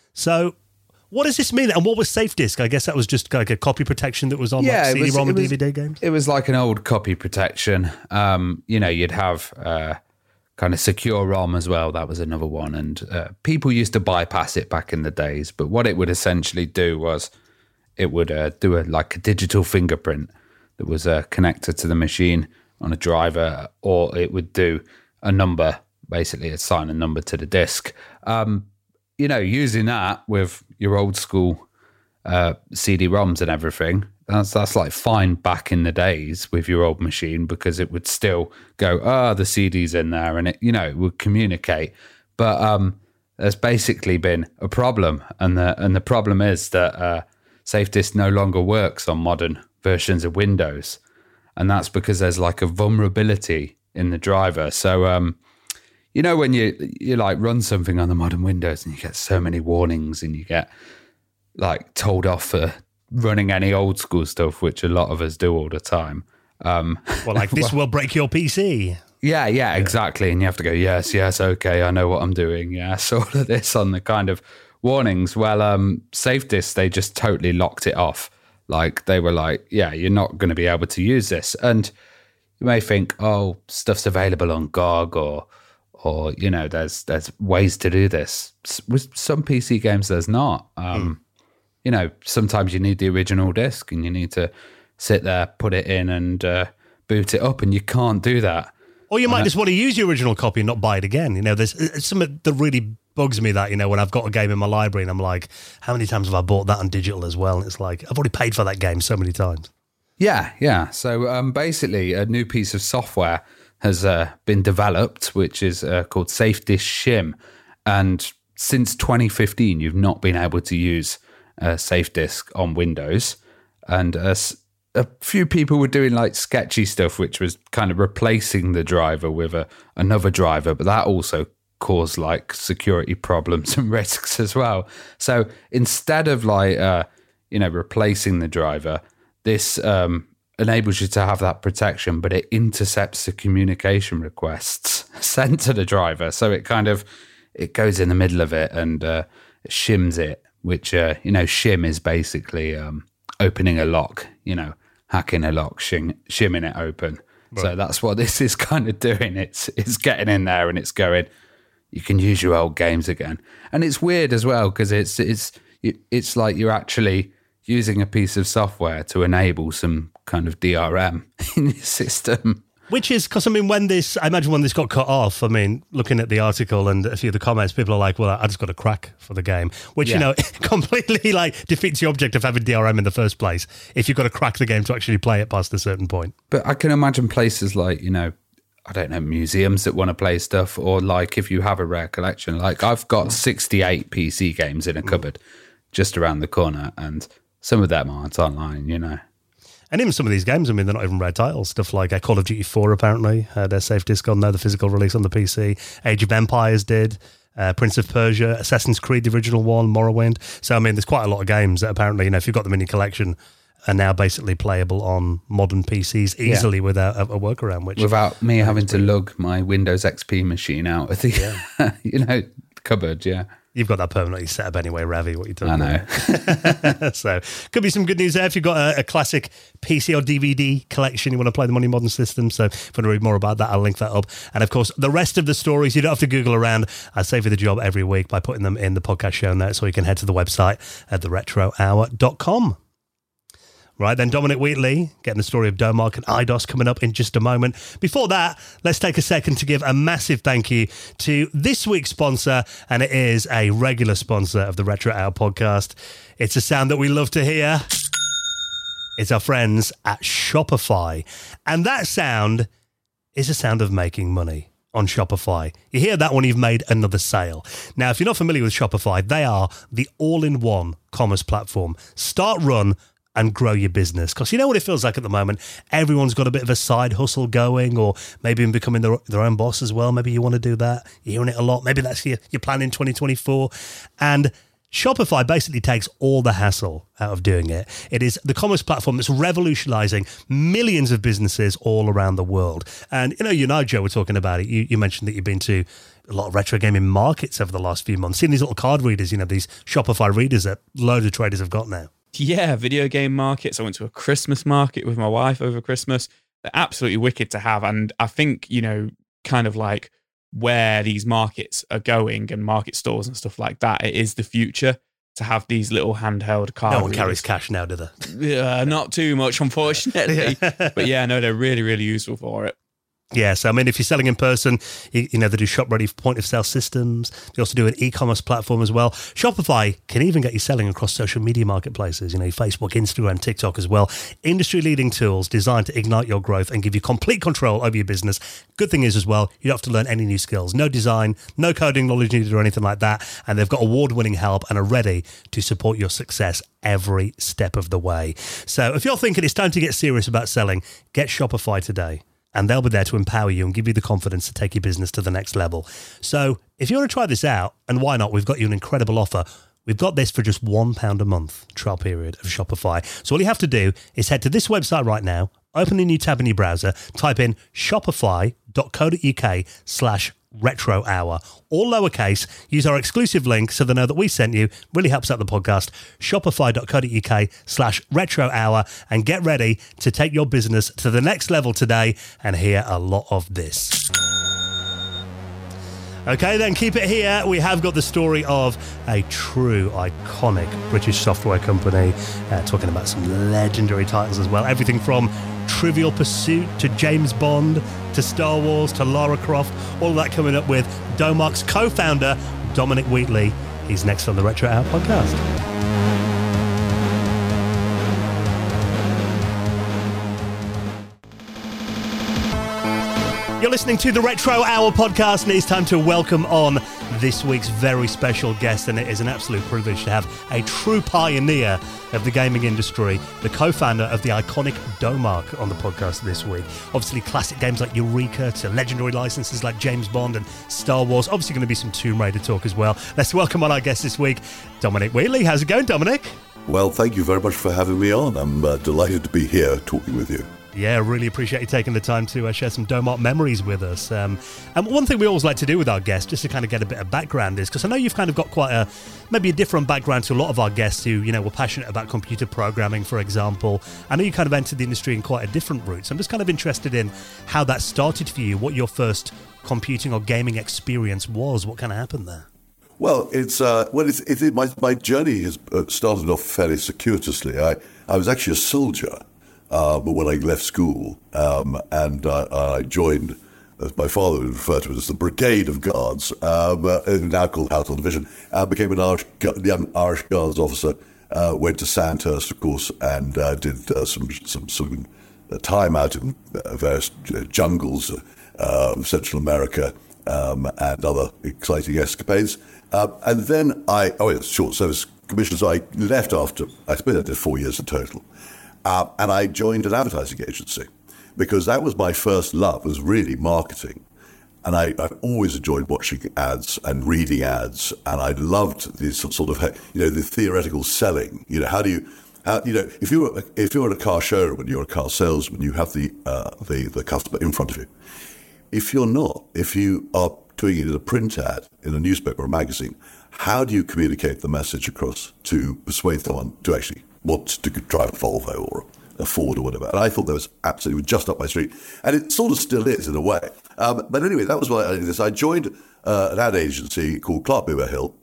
So what does this mean? And what was SafeDisc? I guess that was just like a copy protection that was on yeah, like C D ROM and was, D V D games? It was like an old copy protection. Um, you know, you'd have... Uh, kind of secure ROM as well. That was another one. And uh, people used to bypass it back in the days. But what it would essentially do was it would uh, do a like a digital fingerprint that was uh, connected to the machine on a driver, or it would do a number, basically assign a number to the disk. Um, you know, using that with your old school uh, C D ROMs and everything, That's that's like fine back in the days with your old machine, because it would still go, ah, oh, the C D's in there, and it, you know, it would communicate. But um, there's basically been a problem, and the and the problem is that uh, SafeDisk no longer works on modern versions of Windows. And that's because there's like a vulnerability in the driver. So, um, you know, when you, you like run something on the modern Windows and you get so many warnings and you get like told off for running any old school stuff, which a lot of us do all the time. Um, well, like this will break your P C. Yeah, yeah, exactly. And you have to go, yes, yes, okay, I know what I'm doing. Yes, all of this on the kind of warnings. Well, um, SafeDisk, they just totally locked it off. Like they were like, yeah, you're not going to be able to use this. And you may think, oh, stuff's available on G O G or, or you know, there's there's ways to do this. With some P C games, there's not. Um, mm. You know, sometimes you need the original disc and you need to sit there, put it in and uh, boot it up, and you can't do that. Or you might and just want to use your original copy and not buy it again. You know, there's something that really bugs me that, you know, when I've got a game in my library and I'm like, how many times have I bought that on digital as well? And it's like, I've already paid for that game so many times. Yeah, yeah. So um, basically, a new piece of software has uh, been developed, which is uh, called SafeDisk Shim. And since twenty fifteen, you've not been able to use uh, SafeDisk on Windows. And uh, a few people were doing like sketchy stuff, which was kind of replacing the driver with a, another driver, but that also caused like security problems and risks as well. So instead of like, uh, you know, replacing the driver, this um, enables you to have that protection, but it intercepts the communication requests sent to the driver. So it kind of, it goes in the middle of it and uh, it shims it, which, uh, you know, shim is basically um, opening a lock, you know, hacking a lock, shim, shimming it open. Right. So that's what this is kind of doing. It's it's getting in there and it's going, you can use your old games again. And it's weird as well because it's it's it's like you're actually using a piece of software to enable some kind of D R M in your system. Which is, because I mean, when this, I imagine when this got cut off, I mean, looking at the article and a few of the comments, people are like, well, I just got a crack for the game, which, yeah. you know, completely like defeats the object of having D R M in the first place, if you've got to crack the game to actually play it past a certain point. But I can imagine places like, you know, I don't know, museums that want to play stuff, or like if you have a rare collection, like I've got sixty-eight P C games in a cupboard just around the corner, and some of them aren't online, you know. And even some of these games, I mean, they're not even rare titles. Stuff like uh, Call of Duty four, apparently, had their SafeDisk on there, the physical release on the P C. Age of Empires did. Uh, Prince of Persia, Assassin's Creed, the original one, Morrowind. So, I mean, there's quite a lot of games that apparently, you know, if you've got them in your collection, are now basically playable on modern P Cs easily yeah. without a, a workaround. Which Without me having to lug my Windows X P machine out of the, yeah. you know, cupboard, yeah. You've got that permanently set up anyway, Ravi, what you're talking I know. about. So, could be some good news there if you've got a, a classic P C or D V D collection, you want to play them on your modern system. So, if you want to read more about that, I'll link that up. And of course, the rest of the stories, you don't have to Google around. I save you the job every week by putting them in the podcast show notes, so you can head to the website at the retro hour dot com. Right, then Dominic Wheatley, getting the story of Domark and Eidos coming up in just a moment. Before that, let's take a second to give a massive thank you to this week's sponsor, and it is a regular sponsor of the Retro Hour podcast. It's a sound that we love to hear. It's our friends at Shopify. And that sound is a sound of making money on Shopify. You hear that when you've made another sale. Now, if you're not familiar with Shopify, they are the all-in-one commerce platform. Start, run, and grow your business. Because you know what it feels like at the moment? Everyone's got a bit of a side hustle going, or maybe even becoming their, their own boss as well. Maybe you want to do that. You're hearing it a lot. Maybe that's your, your plan in twenty twenty-four. And Shopify basically takes all the hassle out of doing it. It is the commerce platform that's revolutionizing millions of businesses all around the world. And, you know, you know, Joe, we're talking about it. You, you mentioned that you've been to a lot of retro gaming markets over the last few months. Seeing these little card readers, you know, these Shopify readers that loads of traders have got now. Yeah, video game markets. I went to a Christmas market with my wife over Christmas. They're absolutely wicked to have. And I think, you know, kind of like where these markets are going and market stores and stuff like that, it is the future to have these little handheld card No one readers. carries cash now, do they? Yeah, not too much, unfortunately. But yeah, no, they're really, really useful for it. Yeah, so I mean, if you're selling in person, you, you know, they do shop-ready point-of-sale systems. They also do an e-commerce platform as well. Shopify can even get you selling across social media marketplaces, you know, Facebook, Instagram, TikTok as well. Industry-leading tools designed to ignite your growth and give you complete control over your business. Good thing is as well, you don't have to learn any new skills. No design, no coding knowledge needed or anything like that. And they've got award-winning help and are ready to support your success every step of the way. So if you're thinking it's time to get serious about selling, get Shopify today. And they'll be there to empower you and give you the confidence to take your business to the next level. So if you want to try this out, and why not, we've got you an incredible offer. We've got this for just one pound a month trial period of Shopify. So all you have to do is head to this website right now, open a new tab in your browser, type in shopify.co.uk slash retro hour, all lowercase. Use our exclusive link so they know that we sent you. Really helps out the podcast. Shopify.co.uk slash retro hour, and get ready to take your business to the next level today and hear a lot of this. Okay, then keep it here. We have got the story of a true iconic British software company, uh, talking about some legendary titles as well. Everything from Trivial Pursuit to James Bond to Star Wars to Lara Croft. All of that coming up with Domark's co-founder, Dominic Wheatley. He's next on the Retro Hour podcast. You're listening to the Retro Hour podcast, and it's time to welcome on this week's very special guest, and it is an absolute privilege to have a true pioneer of the gaming industry, the co-founder of the iconic Domark, on the podcast this week. Obviously, classic games like Eureka to legendary licenses like James Bond and Star Wars. Obviously, going to be some Tomb Raider talk as well. Let's welcome on our guest this week, Dominic Wheatley. How's it going, Dominic? Well, thank you very much for having me on. I'm uh, delighted to be here talking with you. Yeah, really appreciate you taking the time to uh, share some Domark memories with us. Um, and one thing we always like to do with our guests, just to kind of get a bit of background, is because I know you've kind of got quite a, maybe a different background to a lot of our guests who, you know, were passionate about computer programming, for example. I know you kind of entered the industry in quite a different route. So I'm just kind of interested in how that started for you, what your first computing or gaming experience was, what kind of happened there. Well, it's uh, well, it's, it's my my journey has started off fairly circuitously. I I was actually a soldier. Uh, but when I left school, um, and uh, I joined, as my father would refer to it as the Brigade of Guards, um, uh, now called Household Division, uh, became an Irish, young Irish Guards officer, uh, went to Sandhurst, of course, and uh, did uh, some some, some uh, time out in uh, various jungles uh, of Central America um, and other exciting escapades. Uh, and then I, oh, yes, short service commission, so I left after, I suppose I did four years in total. Uh, and I joined an advertising agency because that was my first love, was really marketing. And I, I've always enjoyed watching ads and reading ads. And I loved this sort of, you know, the theoretical selling. You know, how do you, how, you know, if you're, if you're at a car showroom and you're a car salesman, you have the, uh, the, the customer in front of you. If you're not, if you are doing it in a print ad in a newspaper or a magazine, how do you communicate the message across to persuade someone to actually want to drive a Volvo or a Ford or whatever? And I thought that was absolutely just up my street. And it sort of still is in a way. Um, but anyway, that was why I did this. I joined uh, an ad agency called Clark Beaver Hill.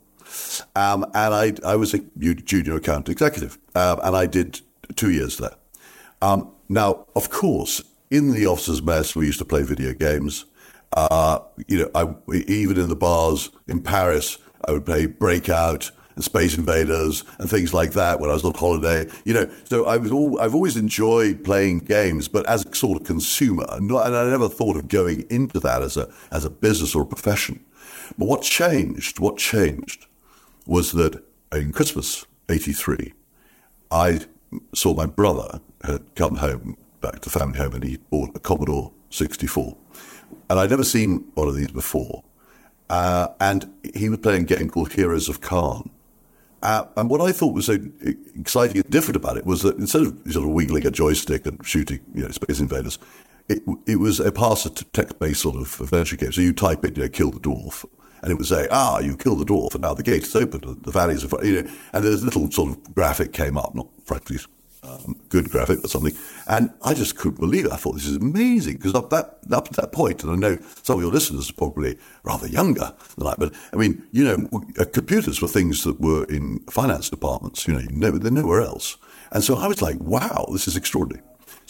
Um, and I, I was a junior account executive. Um, and I did two years there. Um, now, of course, in the officers' mess, we used to play video games. Uh, you know, I, even in the bars in Paris, I would play Breakout and Space Invaders and things like that when I was on holiday. You know, so I was all, I've always enjoyed playing games, but as a sort of consumer, and, not, and I never thought of going into that as a as a business or a profession. But what changed? What changed was that in Christmas eighty-three, I saw my brother had come home back to family home, and he bought a Commodore sixty-four, and I'd never seen one of these before. Uh, and he was playing a game called Heroes of Khan. Uh, and what I thought was so exciting and different about it was that instead of sort of wiggling a joystick and shooting, you know, Space Invaders, it, it was a parser to text-based sort of adventure game. So you type in, you know, kill the dwarf, and it would say, ah, you killed the dwarf, and now the gate is open, the valleys are, you know, and there's a little sort of graphic came up, not frankly um, good graphic or something, and I just couldn't believe it. I thought, this is amazing, because up that up to that point, and I know some of your listeners are probably rather younger than I, but I mean, you know, computers were things that were in finance departments, you know, you know they're nowhere else. And so I was like, wow, this is extraordinary. So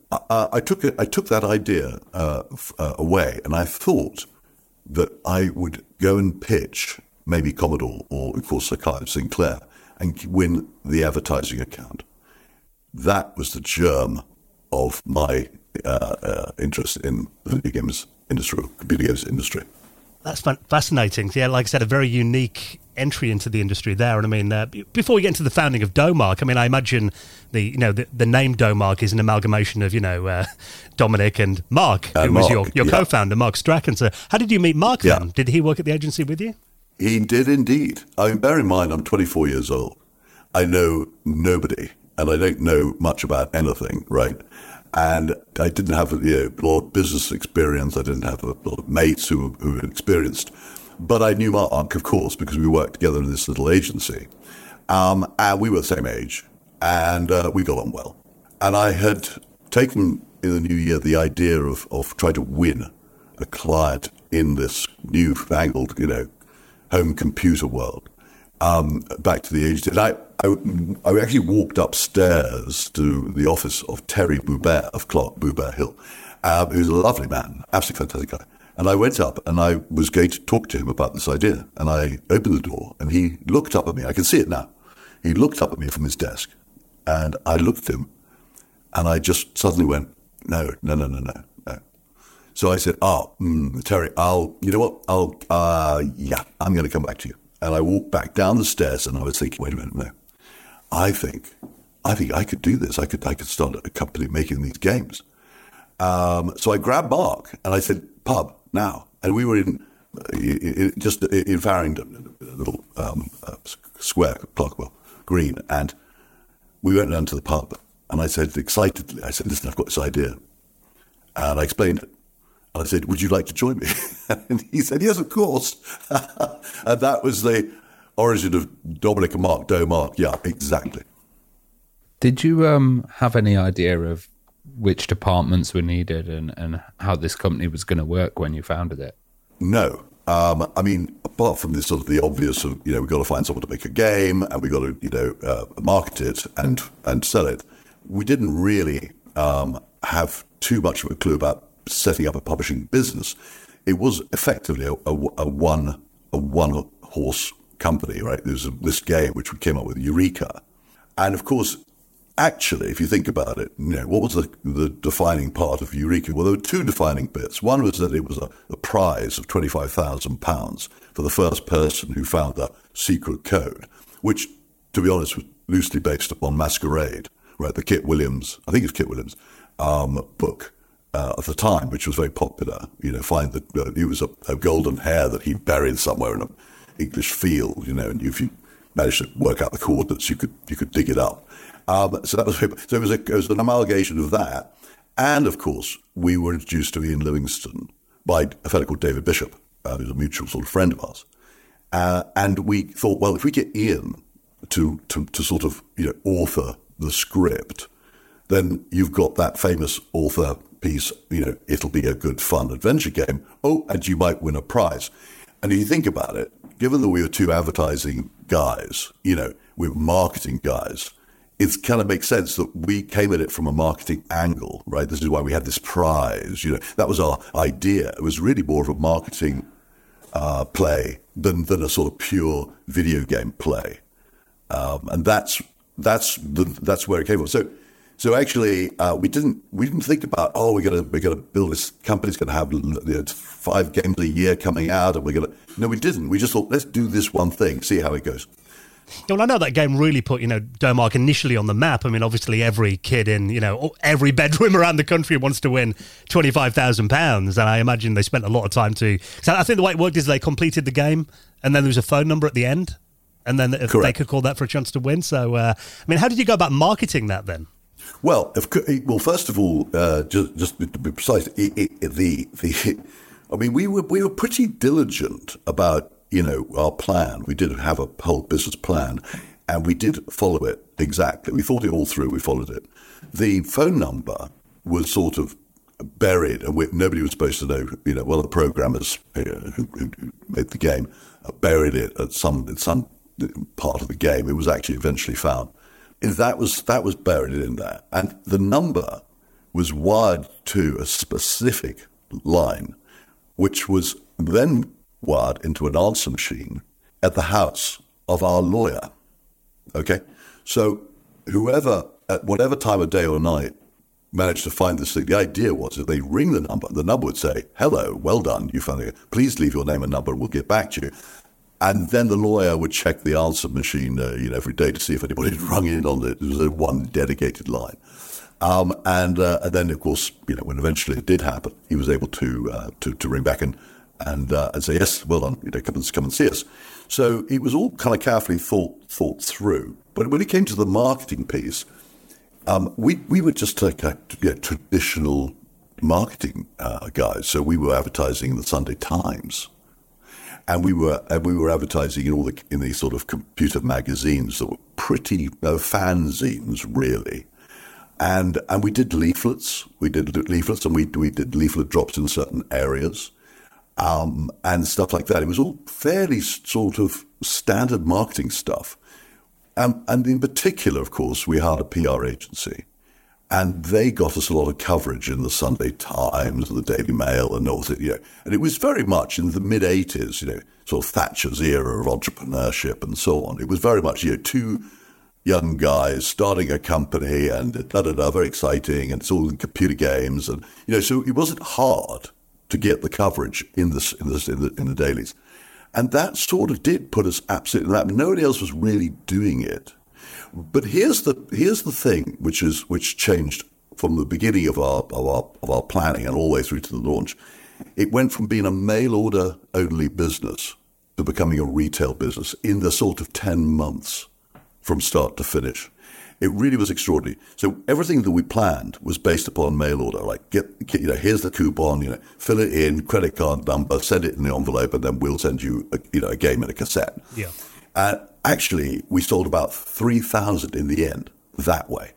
uh, I took it, I took that idea uh, f- uh, away, and I thought that I would go and pitch maybe Commodore or, of course, Sinclair and win the advertising account. That was the germ of my uh, uh, interest in the video games industry, computer games industry. That's fascinating. Yeah, like I said, a very unique entry into the industry there. And I mean, uh, before we get into the founding of Domark, I mean, I imagine the you know the, the name Domark is an amalgamation of you know uh, Dominic and Mark, uh, who Mark, was your, your yeah. co-founder, Mark Strachan. So, how did you meet Mark then? Yeah. Did he work at the agency with you? He did indeed. I mean, bear in mind, I'm twenty-four years old. I know nobody, and I don't know much about anything, right? And I didn't have you know, a lot of business experience. I didn't have a lot of mates who, who were experienced. But I knew Mark, of course, because we worked together in this little agency. Um, and we were the same age, and uh, we got on well. And I had taken in the new year the idea of, of trying to win a client in this newfangled, you know, home computer world, um, back to the agency. And I, I, I actually walked upstairs to the office of Terry Boubert of Clark Boubert Hill, um, who's a lovely man, absolutely fantastic guy. And I went up and I was going to talk to him about this idea. And I opened the door and he looked up at me. I can see it now. He looked up at me from his desk and I looked at him and I just suddenly went, no, no, no, no, no, no. So I said, oh, mm, Terry, I'll, you know what? I'll, uh, yeah, I'm going to come back to you. And I walked back down the stairs and I was thinking, wait a minute, no. I think, I think I could do this. I could, I could start a company making these games. Um, so I grabbed Mark and I said, pub now. And we were in, in just in Farringdon, a little um, uh, square, Clerkenwell Green. And we went down to the pub and I said excitedly, I said, listen, I've got this idea. And I explained it. And I said, would you like to join me? And he said, yes, of course. And that was the origin of Dominic and Mark, Domark. Yeah, exactly. Did you um, have any idea of which departments were needed and, and how this company was going to work when you founded it? No. Um, I mean, apart from this sort of the obvious of, you know, we've got to find someone to make a game and we've got to, you know, uh, market it and, and sell it, we didn't really um, have too much of a clue about setting up a publishing business. It was effectively a, a, a one a one horse company, right? There was a, this game which we came up with, Eureka, and of course, actually, if you think about it, you know, what was the, the defining part of Eureka? Well, there were two defining bits. One was that it was a, a prize of twenty-five thousand pounds for the first person who found the secret code, which, to be honest, was loosely based upon Masquerade, right? The Kit Williams, I think it's Kit Williams, um, book. Uh, at the time, which was very popular, you know, find that uh, it was a, a golden hair that he buried somewhere in an English field, you know, and if you managed to work out the coordinates, you could you could dig it up. Um, so that was so it was, a, it was an amalgamation of that, and of course we were introduced to Ian Livingstone by a fellow called David Bishop, uh, who's a mutual sort of friend of ours, uh, and we thought, well, if we get Ian to to to sort of you know author the script, then you've got that famous author piece, you know, it'll be a good, fun adventure game. Oh, and you might win a prize. And if you think about it, given that we were two advertising guys, you know, we were marketing guys, it kind of makes sense that we came at it from a marketing angle, right? This is why we had this prize, you know, that was our idea. It was really more of a marketing uh, play than, than a sort of pure video game play. Um, and that's, that's, the, that's where it came from. So, So actually, uh, we didn't we didn't think about oh we're gonna we're gonna build this company's gonna have you know, five games a year coming out and we're gonna no we didn't we just thought let's do this one thing, see how it goes. Well, I know that game really put you know Domark initially on the map. I mean, obviously every kid in you know every bedroom around the country wants to win twenty five thousand pounds, and I imagine they spent a lot of time to. So I think the way it worked is they completed the game, and then there was a phone number at the end, and then if they could call that for a chance to win. So uh, I mean, how did you go about marketing that then? Well, if, well, first of all, uh, just, just to be precise, it, it, the the, I mean, we were we were pretty diligent about you know our plan. We did have a whole business plan, and we did follow it exactly. We thought it all through. We followed it. The phone number was sort of buried, and we, nobody was supposed to know. You know, one of the programmers uh, who, who made the game uh, buried it at some in some part of the game. It was actually eventually found. That was that was buried in there, and the number was wired to a specific line, which was then wired into an answer machine at the house of our lawyer. Okay? So whoever, at whatever time of day or night, managed to find this thing, the idea was that they ring the number, the number would say, hello, well done, you found it. Please leave your name and number, we'll get back to you. And then the lawyer would check the answer machine uh, you know, every day to see if anybody had rung in on it. It was a one dedicated line. Um, and, uh, and then, of course, you know, when eventually it did happen, he was able to uh, to, to ring back and and, uh, and say, yes, well done, you know, come and come and see us. So it was all kind of carefully thought thought through. But when it came to the marketing piece, um, we we were just like a you know, traditional marketing uh, guys. So we were advertising in the Sunday Times, and we were and we were advertising in all the in these sort of computer magazines that were pretty uh, fanzines, really. And and we did leaflets. We did leaflets, and we we did leaflet drops in certain areas, um, and stuff like that. It was all fairly sort of standard marketing stuff. Um, and in particular, of course, we hired a P R agency, and they got us a lot of coverage in the Sunday Times and the Daily Mail and all that. You know, and it was very much in the mid eighties, you know, sort of Thatcher's era of entrepreneurship and so on. It was very much, you know, two young guys starting a company and da da da, very exciting, and it's all in computer games, and you know, so it wasn't hard to get the coverage in this in this in the, in the dailies, and that sort of did put us absolutely in that. Nobody else was really doing it, but here's the here's the thing which is which changed from the beginning of our of our of our planning and all the way through to the launch. It went from being a mail order only business to becoming a retail business in the sort of ten months. From start to finish. It really was extraordinary. So everything that we planned was based upon mail order. Like, get, get you know, here's the coupon, you know, fill it in, credit card number, send it in the envelope, and then we'll send you, a, you know, a game and a cassette. Yeah. And actually, we sold about three thousand in the end that way.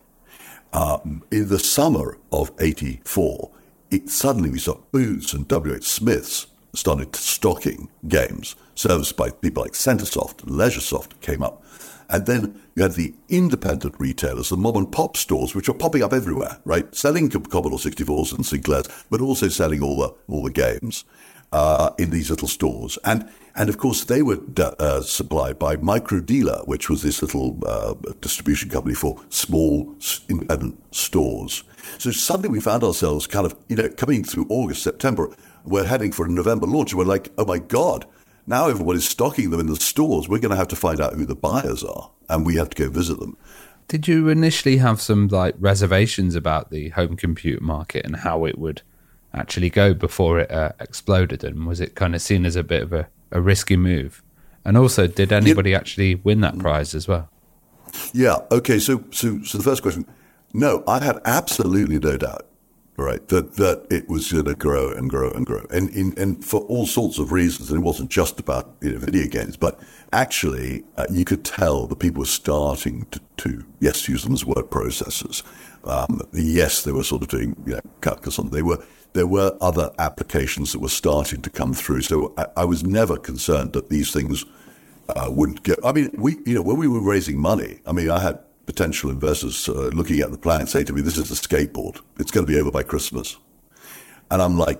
Um, in the summer of eighty-four, it suddenly we saw Boots and W H Smiths started stocking games serviced by people like Centresoft and Leisuresoft came up. And then you had the independent retailers, the mom and pop stores, which were popping up everywhere, right? Selling Commodore sixty-fours and Sinclairs, but also selling all the all the games uh, in these little stores. And and of course they were uh, supplied by Microdealer, which was this little uh, distribution company for small independent stores. So suddenly we found ourselves kind of, you know, coming through August, September, we're heading for a November launch, and we're like, oh my God. Now everybody's stocking them in the stores. We're going to have to find out who the buyers are, and we have to go visit them. Did you initially have some like reservations about the home computer market and how it would actually go before it uh, exploded? And was it kind of seen as a bit of a, a risky move? And also, did anybody yeah. actually win that prize as well? Yeah. Okay. So, so, so the first question, no, I had absolutely no doubt. Right, that that it was going to grow and grow and grow, and in, and for all sorts of reasons. And it wasn't just about, you know, video games, but actually uh, you could tell that people were starting to, to yes, use them as word processors. Um, yes, they were sort of doing, you know, calculus on. They were there were other applications that were starting to come through. So I, I was never concerned that these things uh, wouldn't get. I mean, we you know when we were raising money, I mean, I had potential investors uh, looking at the plan saying to me, this is a skateboard. It's going to be over by Christmas. And I'm like,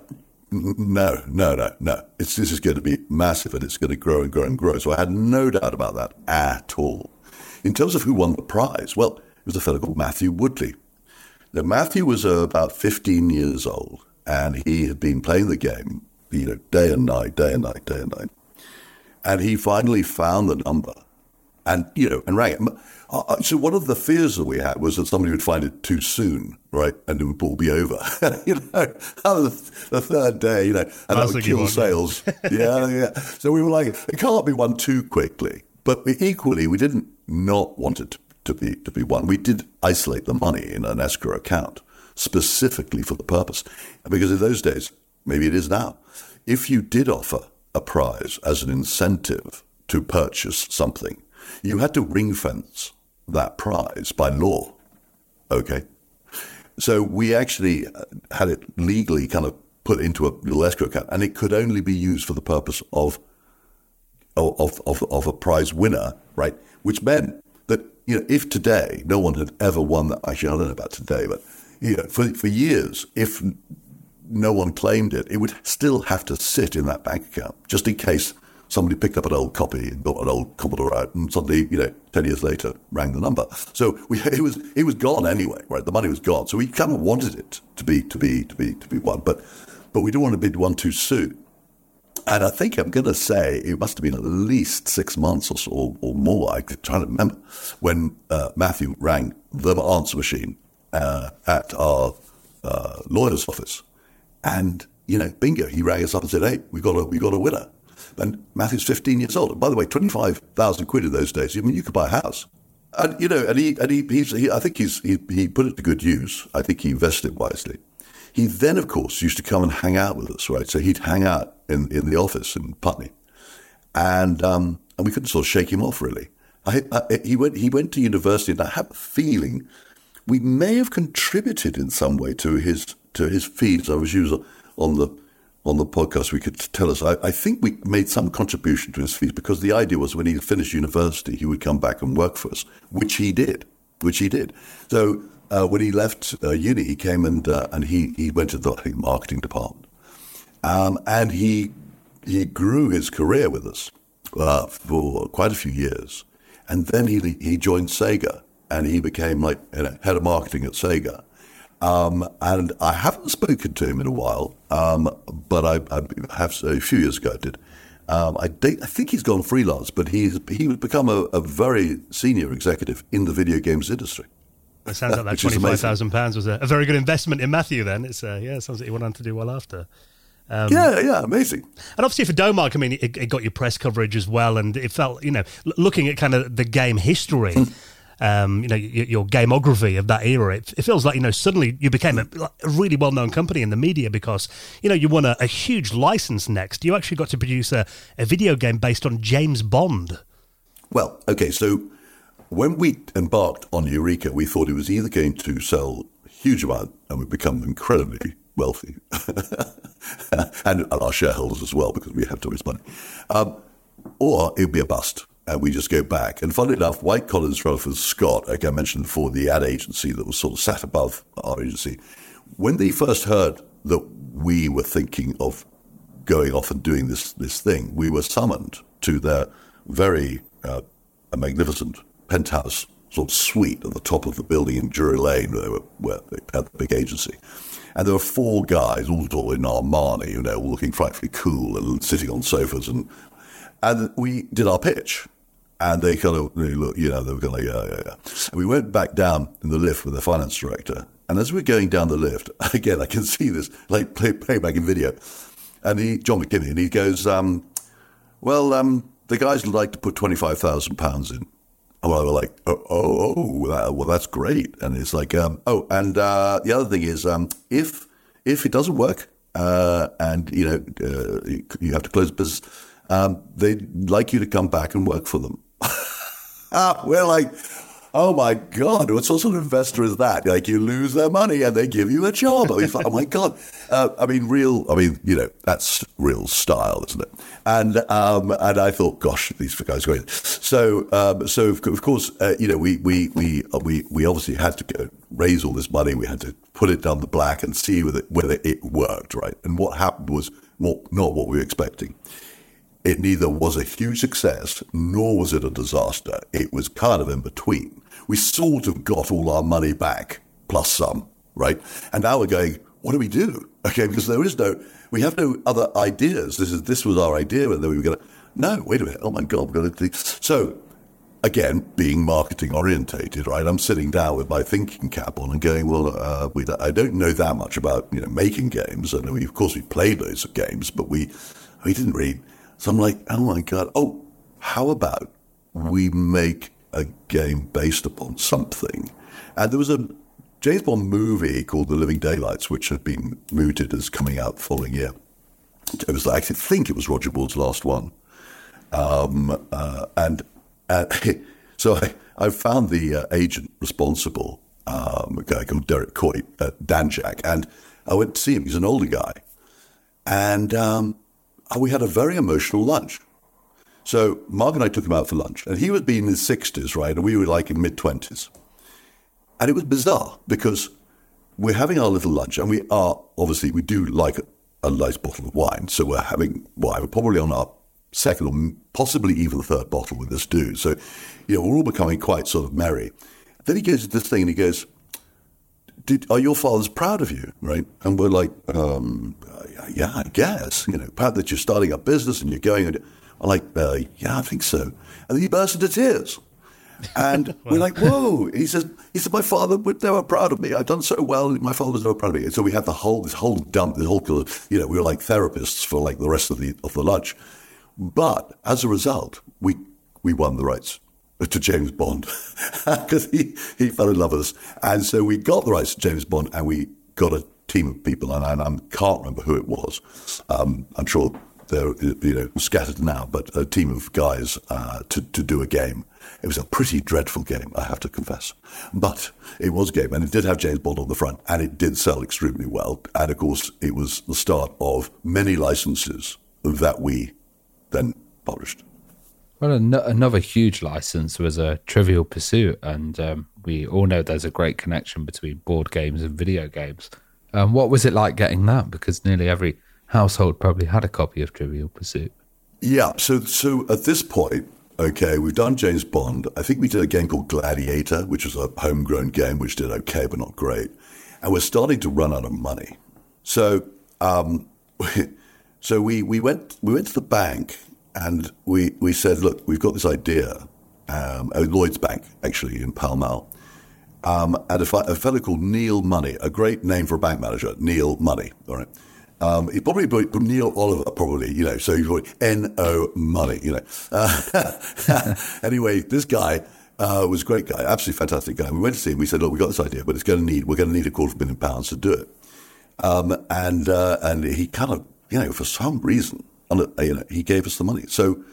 no, no, no, no. It's, this is going to be massive, and it's going to grow and grow and grow. So I had no doubt about that at all. In terms of who won the prize, well, it was a fellow called Matthew Woodley. Now, Matthew was uh, about fifteen years old, and he had been playing the game, you know, day and night, day and night, day and night. And he finally found the number and, you know, and rang it. Uh, so one of the fears that we had was that somebody would find it too soon, right, and it would all be over. you know, the, the third day, you know, and that would kill sales. yeah, yeah. So we were like, it can't be won too quickly. But we, equally, we didn't not want it to, to be to be won. We did isolate the money in an escrow account specifically for the purpose, because in those days, maybe it is now, if you did offer a prize as an incentive to purchase something, you had to ring fence that prize by law. Okay. So we actually had it legally kind of put into a little escrow account, and it could only be used for the purpose of of of, of a prize winner, right? Which meant that, you know, if today no one had ever won that, actually I don't know about today, but you know, for for years, if no one claimed it, it would still have to sit in that bank account just in case somebody picked up an old copy and got an old Commodore out, and suddenly, you know, ten years later, rang the number. So we, it was it was gone anyway, right? The money was gone. So we kind of wanted it to be to be to be to be one, but but we didn't want to be one too soon. And I think I'm going to say it must have been at least six months or so, or, or more. I'm trying to remember when uh, Matthew rang the answer machine uh, at our uh, lawyer's office, and you know, bingo, he rang us up and said, "Hey, we got a we got a winner." And Matthew's fifteen years old. And by the way, twenty-five thousand quid in those days. I mean, you could buy a house. And you know, and he and he, he's, he I think he's he, he put it to good use. I think he invested wisely. He then, of course, used to come and hang out with us, right? So he'd hang out in, in the office in Putney, and um, and we couldn't sort of shake him off really. I, I, he went he went to university, and I have a feeling we may have contributed in some way to his to his fees. I was using on the on the podcast. We could tell us. I, I think we made some contribution to his fees because the idea was when he finished university, he would come back and work for us, which he did, which he did. So. Uh, when he left uh, uni, he came and uh, and he, he went to the I think, marketing department, um, and he he grew his career with us uh, for quite a few years, and then he he joined Sega, and he became like you know, head of marketing at Sega, um, and I haven't spoken to him in a while, um, but I, I have a few years ago I did. Um, I, I think he's gone freelance, but he's he's become a, a very senior executive in the video games industry. It sounds like that twenty-five thousand pounds was a, a very good investment in Matthew then. It's uh, yeah, it sounds like you went on to do well after. Um, yeah, yeah, amazing. And obviously for Domark, I mean, it, it got your press coverage as well, and it felt, you know, l- looking at kind of the game history, um, you know, your, your gameography of that era, it, it feels like, you know, suddenly you became a, a really well-known company in the media because, you know, you won a, a huge license next. You actually got to produce a, a video game based on James Bond. Well, okay, so when we embarked on Eureka, we thought it was either going to sell a huge amount and we'd become incredibly wealthy, and our shareholders as well, because we have to raise money, um, or it would be a bust, and we just go back. And funnily enough, White Collins Rutherford Scott, like I mentioned before, the ad agency that was sort of sat above our agency, when they first heard that we were thinking of going off and doing this, this thing, we were summoned to their very uh, magnificent penthouse sort of suite at the top of the building in Drury Lane, where they, were, where they had the big agency. And there were four guys, all in Armani, you know, all looking frightfully cool and sitting on sofas. And and we did our pitch. And they kind of, they look, you know, they were kind of like, yeah, yeah, yeah. And we went back down in the lift with the finance director. And as we're going down the lift, again, I can see this, like play, playback in video. And he, John McKinney, and he goes, um, well, um, the guys would like to put twenty-five thousand pounds in. And we were like, oh, oh, oh that, well, that's great. And it's like, um, oh, and uh, the other thing is, um, if if it doesn't work, uh, and you know uh, you, you have to close the business, um, they'd like you to come back and work for them. ah, we're like, oh my God, what sort of investor is that? Like, you lose their money and they give you a job. I mean, it's like, oh my God. Uh, I mean, real, I mean, you know, that's real style, isn't it? And um, and I thought, gosh, these guys are great. So, um, so of, of course, uh, you know, we we we we we obviously had to go raise all this money. We had to put it down the black and see whether whether it worked, right? And what happened was not, not what we were expecting. It neither was a huge success nor was it a disaster. It was kind of in between. We sort of got all our money back plus some, right? And now we're going, what do we do? Okay, because there is no, we have no other ideas. This is this was our idea, and then we were going to, no, wait a minute. Oh my God, we're going to. So again, being marketing orientated, right? I'm sitting down with my thinking cap on and going, well, uh, we, I don't know that much about you know making games, and we of course we played loads of games, but we we didn't read. So I'm like, oh my God, oh, how about we make a game based upon something? And there was a James Bond movie called The Living Daylights, which had been mooted as coming out the following year. It was, I think it was Roger Moore's last one. Um, uh, and uh, so I, I found the uh, agent responsible, um, a guy called Derek Coy at Danjak, and I went to see him. He's an older guy. And um, we had a very emotional lunch. So Mark and I took him out for lunch, and he would be in his sixties, right? And we were like in mid-twenties. And it was bizarre because we're having our little lunch, and we are, obviously, we do like a, a nice bottle of wine. So we're having wine. We're probably on our second or possibly even the third bottle with this dude. So, you know, we're all becoming quite sort of merry. Then he goes to this thing and he goes, Did, are your fathers proud of you, right? And we're like, um, yeah, I guess, you know, proud that you're starting a business and you're going. And I'm like, uh, yeah, I think so. And then he burst into tears. And we're like, whoa. He says, he said, my father was never proud of me. I've done so well. My father was never proud of me. And so we had the whole, this whole dump, this whole, you know, we were like therapists for like the rest of the of the lunch. But as a result, we we won the rights to James Bond because he, he fell in love with us. And so we got the rights to James Bond, and we got a team of people, and I, and I can't remember who it was. Um, I'm sure they're, you know, scattered now, but a team of guys uh, to, to do a game. It was a pretty dreadful game, I have to confess. But it was a game, and it did have James Bond on the front, and it did sell extremely well. And, of course, it was the start of many licenses that we then published. Well, an- another huge license was a Trivial Pursuit, and um, we all know there's a great connection between board games and video games. Um, what was it like getting that? Because nearly every household probably had a copy of Trivial Pursuit. Yeah, so so at this point, okay, we've done James Bond. I think we did a game called Gladiator, which was a homegrown game, which did okay, but not great. And we're starting to run out of money. So um, so we, we went we went to the bank. And we, we said, look, we've got this idea, um, at Lloyd's Bank, actually, in Pall Mall, um, and a, a fellow called Neil Money, a great name for a bank manager, Neil Money, all right? Um, he probably, Neil Oliver, probably, you know, so he's probably N O Money, you know. Uh, anyway, this guy uh, was a great guy, absolutely fantastic guy. We went to see him, we said, look, we've got this idea, but it's going to need, we're going to need a quarter of a million pounds to do it. Um, and, uh, and he kind of, you know, for some reason, you know, he gave us the money. So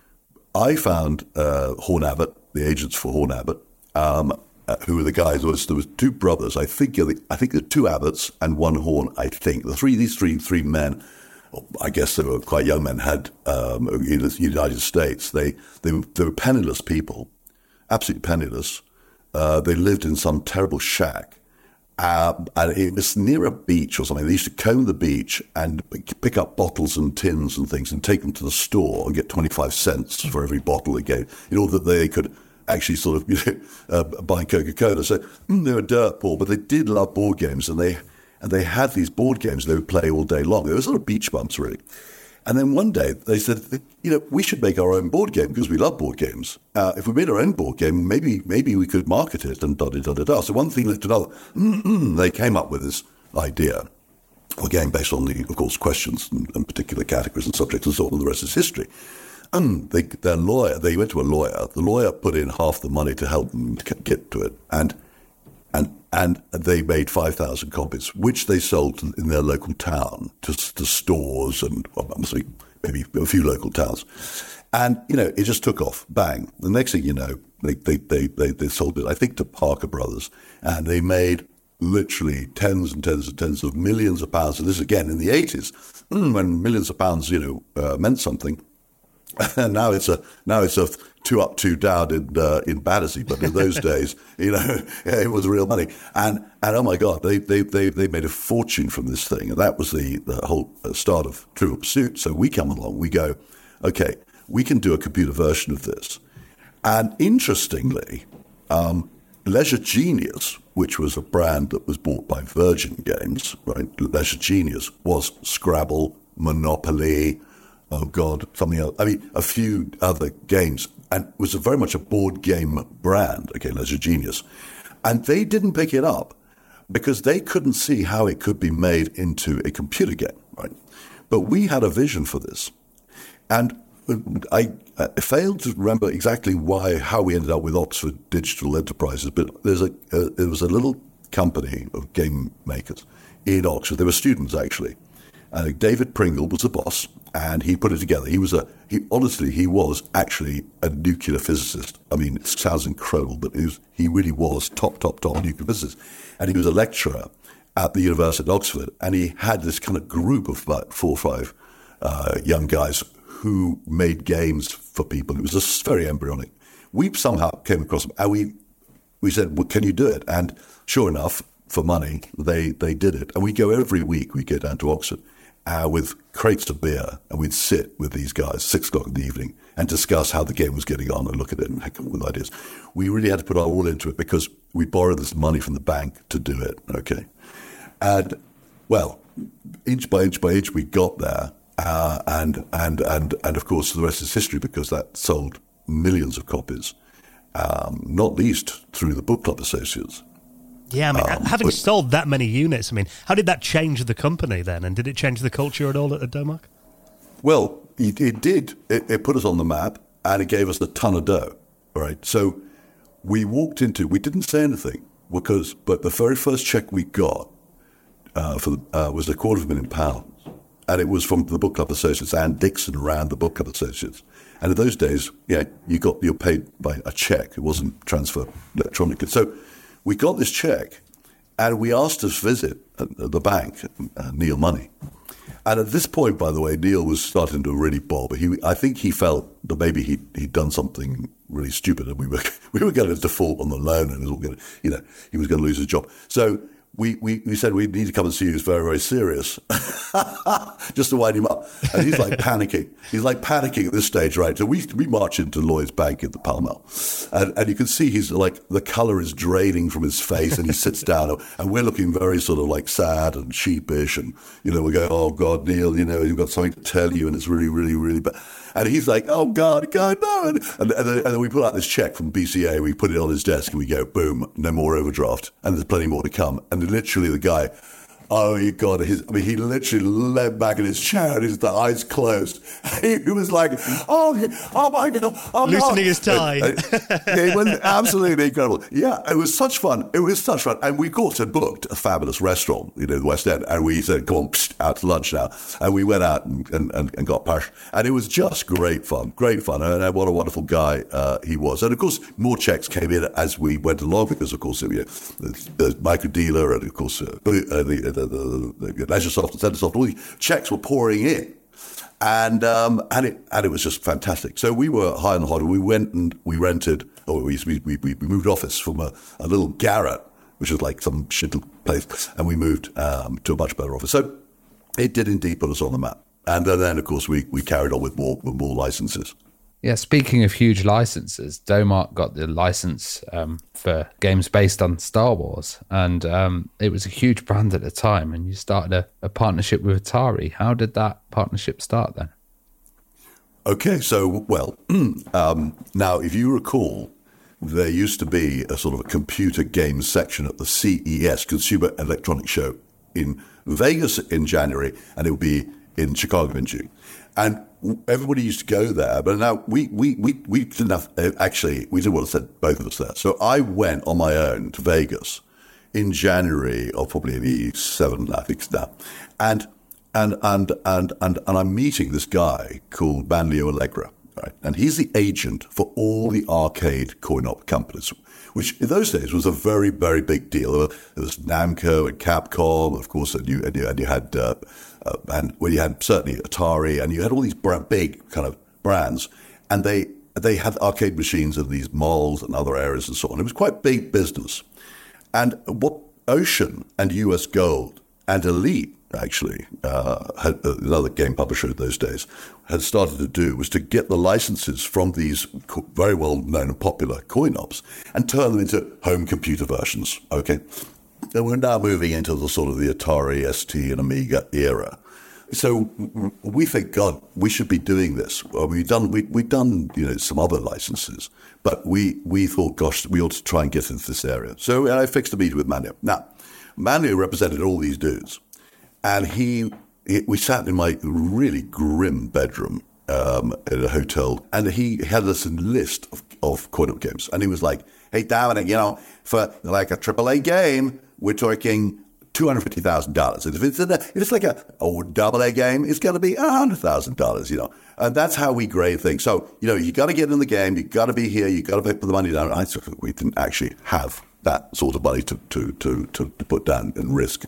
I found uh, Horn Abbott, the agents for Horn Abbott, um, uh, who were the guys. There was, there was two brothers. I think the, I think there were two Abbotts and one Horn. I think the three these three three men. I guess they were quite young men. Had um, in the United States. They they they were penniless people, absolutely penniless. Uh, they lived in some terrible shack. Uh, and it was near a beach or something. They used to comb the beach and pick up bottles and tins and things and take them to the store and get twenty-five cents for every bottle they gave in order that they could actually sort of, you know, uh, buy Coca-Cola. So mm, they were dirt poor, but they did love board games, and they and they had these board games they would play all day long. They were sort of beach bumps, really. And then one day they said, you know, we should make our own board game because we love board games. Uh, if we made our own board game, maybe maybe we could market it and da-da-da-da-da. So one thing led to another. Mm-mm, they came up with this idea, a game based on, the, of course, questions and, and particular categories and subjects and so on, and the rest is history. And they, their lawyer, they went to a lawyer. The lawyer put in half the money to help them get to it. And And and they made five thousand copies, which they sold in their local town to, to stores and well, maybe a few local towns. And, you know, it just took off, bang. The next thing you know, they, they, they, they, they sold it, I think, to Parker Brothers. And they made literally tens and tens and tens of millions of pounds. And this, again, in the eighties, when millions of pounds, you know, uh, meant something. And now it's a now it's a two up, two down in uh, in Battersea. But in those days, you know, it was real money. And and oh my God, they they they they made a fortune from this thing. And that was the the whole start of Trivial Pursuit. So we come along, we go, okay, we can do a computer version of this. And interestingly, um, Leisure Genius, which was a brand that was bought by Virgin Games, right? Leisure Genius was Scrabble, Monopoly. Oh, God, something else. I mean, a few other games. And it was a very much a board game brand, okay, Leisure Genius. And they didn't pick it up because they couldn't see how it could be made into a computer game, right? But we had a vision for this. And I, I failed to remember exactly why, how we ended up with Oxford Digital Enterprises, but there's a, uh, there was a little company of game makers in Oxford. They were students, actually. Uh, David Pringle was the boss, and he put it together. He was a, he honestly, he was actually a nuclear physicist. I mean, it sounds incredible, but he, was, he really was top, top, top nuclear physicist. And he was a lecturer at the University of Oxford, and he had this kind of group of about four or five uh, young guys who made games for people. It was just very embryonic. We somehow came across them, and we we said, well, can you do it? And sure enough, for money, they, they did it. And we go every week, we go down to Oxford uh, with crates of beer, and we'd sit with these guys, six o'clock in the evening, and discuss how the game was getting on and look at it and come up with ideas. We really had to put our all into it because we borrowed this money from the bank to do it, okay? And, well, inch by inch by inch, we got there. Uh, and, and, and, and, of course, the rest is history because that sold millions of copies, um, not least through the Book Club Associates. Yeah, I mean, Um, having but- sold that many units, I mean, how did that change the company then? And did it change the culture at all at, at Domark? Well, it, it did. It, it put us on the map, and it gave us a ton of dough, right? So we walked into, we didn't say anything, because, but the very first check we got uh, for the, uh, was a quarter of a million pounds. And it was from the Book Club Associates. Anne Dixon ran the Book Club Associates. And in those days, yeah, you got you were paid by a check. It wasn't transferred electronically. So we got this check, and we asked to visit uh, the bank, uh, Neil Money. And at this point, by the way, Neil was starting to really bob. He, I think he felt that maybe he he'd done something really stupid, and we were we were going to default on the loan, and it was all going to, you know, he was going to lose his job. So we, we, we said we need to come and see you. It's very, very serious, just to wind him up. And he's like panicking. He's like panicking at this stage, right? So we we march into Lloyd's Bank at the Pall Mall, and, and you can see he's like the colour is draining from his face, and he sits down, and we're looking very sort of like sad and sheepish, and you know we go, oh God, Neil, you know you've got something to tell you, and it's really, really, really bad. And he's like, oh, God, God, no. And, and, and, then, and then we pull out this check from B C A, we put it on his desk, and we go, boom, no more overdraft. And there's plenty more to come. And literally the guy, oh, you God, his, I mean, he literally leaned back in his chair, and his the eyes closed. He, he was like, oh, oh my God. Oh, loosening God. his tie. And, and, it was absolutely incredible. Yeah, it was such fun. It was such fun. And we, of course, had booked a fabulous restaurant, you know, the West End. And we said, come on, psst, out to lunch now. And we went out and, and, and, and got pash. And it was just great fun, great fun. And what a wonderful guy uh, he was. And, of course, more checks came in as we went along because, of course, you know, there's, there's Michael Dealer and, of course, uh, the, the, the, the Leisuresoft and Centresoft, all these checks were pouring in. And um, and it and it was just fantastic. So we were high on the hod. We went and we rented, or we we we, we moved office from a, a little garret, which was like some shit place, and we moved um, to a much better office. So it did indeed put us on the map. And then, of course, we, we carried on with more with more licenses. Yeah, speaking of huge licenses, Domark got the license um, for games based on Star Wars, and um, it was a huge brand at the time, and you started a, a partnership with Atari. How did that partnership start then? Okay, so, well, um, now, if you recall, there used to be a sort of a computer games section at the C E S, Consumer Electronics Show, in Vegas in January, and it would be in Chicago in June. And everybody used to go there, but now we we we, we didn't have, actually, we didn't want to send both of us there. So I went on my own to Vegas in January of probably eighty-seven, I think now. And and and and and and I'm meeting this guy called Manlio Allegra, right? And he's the agent for all the arcade coin-op companies, which in those days was a very, very big deal. There was Namco and Capcom, of course, and you and you, and you had uh, uh, and well, you had certainly Atari, and you had all these big kind of brands, and they they had arcade machines in these malls and other areas and so on. It was quite big business. And what Ocean and U S Gold and Elite, actually, uh, had, uh, another game publisher in those days, had started to do was to get the licenses from these co- very well-known and popular coin-ops and turn them into home computer versions, okay? And we're now moving into the sort of the Atari, S T, and Amiga era. So we think, God, we should be doing this. Well, we've done, we, we've done, you know, some other licenses, but we, we thought, gosh, we ought to try and get into this area. So I fixed a meeting with Manlio. Now, Manlio represented all these dudes, and he, he we sat in my really grim bedroom um, at a hotel, and he had this list of, of coin-op games, and he was like, hey, Dominic, you know, for like a triple A game, we're talking two hundred fifty thousand dollars. And if it's, a, if it's like a, a double A game, it's got to be one hundred thousand dollars, you know. And that's how we grade things. So, you know, you got to get in the game. You got to be here. You got to put the money down. I sort of, we didn't actually have that sort of money to, to, to, to, to put down and risk.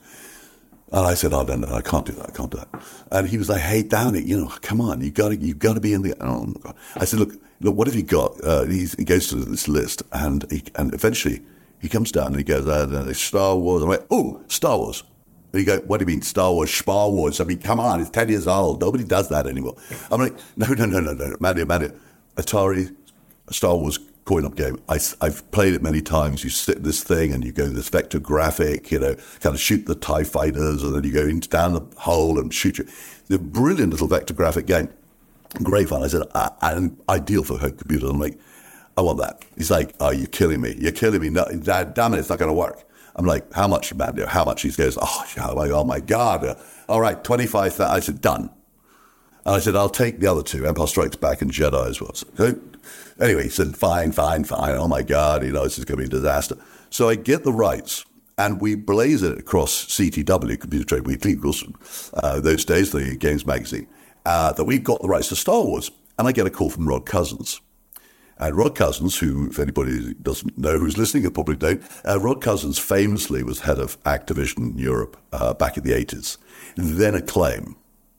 And I said, oh, no, no, I can't do that. I can't do that. And he was like, hey, Downey, you know, come on. You got to, you got to be in the, oh, God. I said, look, look, what have you got? Uh, he goes to this list, and he, and eventually he comes down and he goes, uh, Star Wars. I went, oh, Star Wars. And you go, what do you mean, Star Wars, Spar Wars? I mean, come on, it's ten years old. Nobody does that anymore. I'm like, no, no, no, no, no, Mandy, Mandy. Atari, Star Wars coin-op game. I, I've played it many times. You sit in this thing and you go this vector graphic, you know, kind of shoot the TIE fighters, and then you go into down the hole and shoot you. The brilliant little vector graphic game. Great fun. I said, uh, and ideal for home computer. I'm like, I want that. He's like, oh, you're killing me. You're killing me. No, damn it, it's not going to work. I'm like, how much, man? How much? He goes, oh, oh my God. All right, twenty-five thousand. I said, done. And I said, I'll take the other two, Empire Strikes Back and Jedi as well. So, anyway, he said, fine, fine, fine. Oh my God, you know, this is going to be a disaster. So I get the rights and we blaze it across C T W, Computer Trade Weekly, of course, uh, those days, the games magazine, uh, that we've got the rights to Star Wars. And I get a call from Rod Cousins. And Rod Cousins, who, if anybody doesn't know who's listening, they probably don't, uh, Rod Cousins famously was head of Activision Europe uh, back in the eighties, then Acclaim.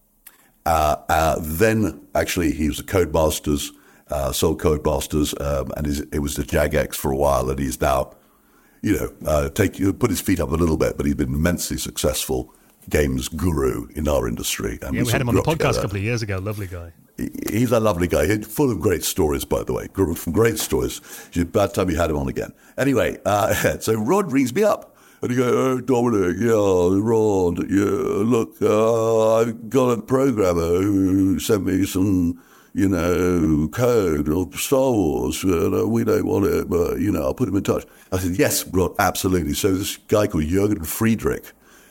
Uh, uh, then, actually, he was a Codemasters, uh, sold Codemasters, um, and his, it was the Jagex for a while, and he's now, you know, uh, take put his feet up a little bit, but he's been immensely successful games guru in our industry. And yeah, we, we had him on the podcast together. a couple of years ago. Lovely guy. He's a lovely guy, He's full of great stories, by the way, from great stories. It's about time you had him on again. Anyway, uh, so Rod rings me up, and he goes, oh, Dominic, yeah, Rod, yeah, look, uh, I've got a programmer who sent me some, you know, code of Star Wars, and uh, we don't want it, but, you know, I'll put him in touch. I said, yes, Rod, absolutely. So this guy called Jürgen Friedrich,